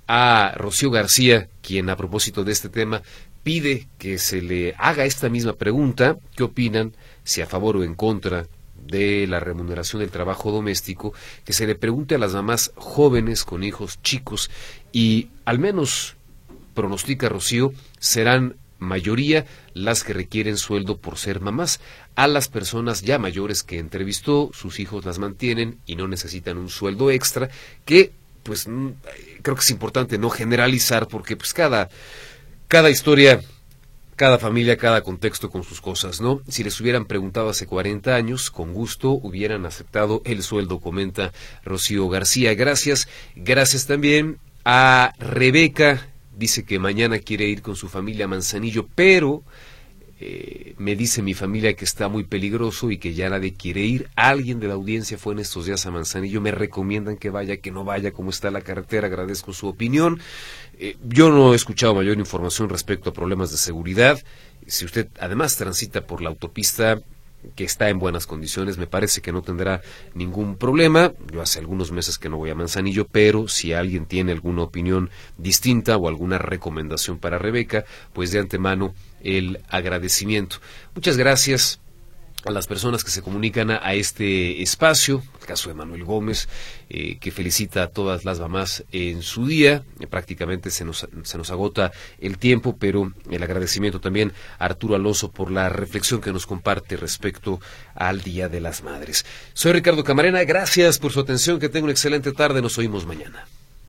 Speaker 2: a Rocío García, quien a propósito de este tema pide que se le haga esta misma pregunta: ¿qué opinan, si a favor o en contra de la remuneración del trabajo doméstico? Que se le pregunte a las mamás jóvenes con hijos chicos, y al menos pronostica Rocío, serán mayoría las que requieren sueldo por ser mamás. A las personas ya mayores que entrevistó, sus hijos las mantienen y no necesitan un sueldo extra, que pues creo que es importante no generalizar, porque pues cada, cada historia, cada familia, cada contexto con sus cosas, ¿no? Si les hubieran preguntado hace cuarenta años, con gusto hubieran aceptado el sueldo, comenta Rocío García. Gracias, gracias también a Rebeca, dice que mañana quiere ir con su familia a Manzanillo, pero eh, me dice mi familia que está muy peligroso y que ya nadie quiere ir. Alguien de la audiencia fue en estos días a Manzanillo, me recomiendan que vaya, que no vaya, cómo está la carretera, agradezco su opinión. Eh, yo no he escuchado mayor información respecto a problemas de seguridad. Si usted además transita por la autopista, que está en buenas condiciones, me parece que no tendrá ningún problema. Yo hace algunos meses que no voy a Manzanillo, pero si alguien tiene alguna opinión distinta o alguna recomendación para Rebeca, pues de antemano el agradecimiento. Muchas gracias a las personas que se comunican a, a este espacio, el caso de Manuel Gómez, eh, que felicita a todas las mamás en su día. Eh, prácticamente se nos, se nos agota el tiempo, pero el agradecimiento también a Arturo Alonso por la reflexión que nos comparte respecto al Día de las Madres. Soy Ricardo Camarena, gracias por su atención, que tenga una excelente tarde, nos oímos mañana.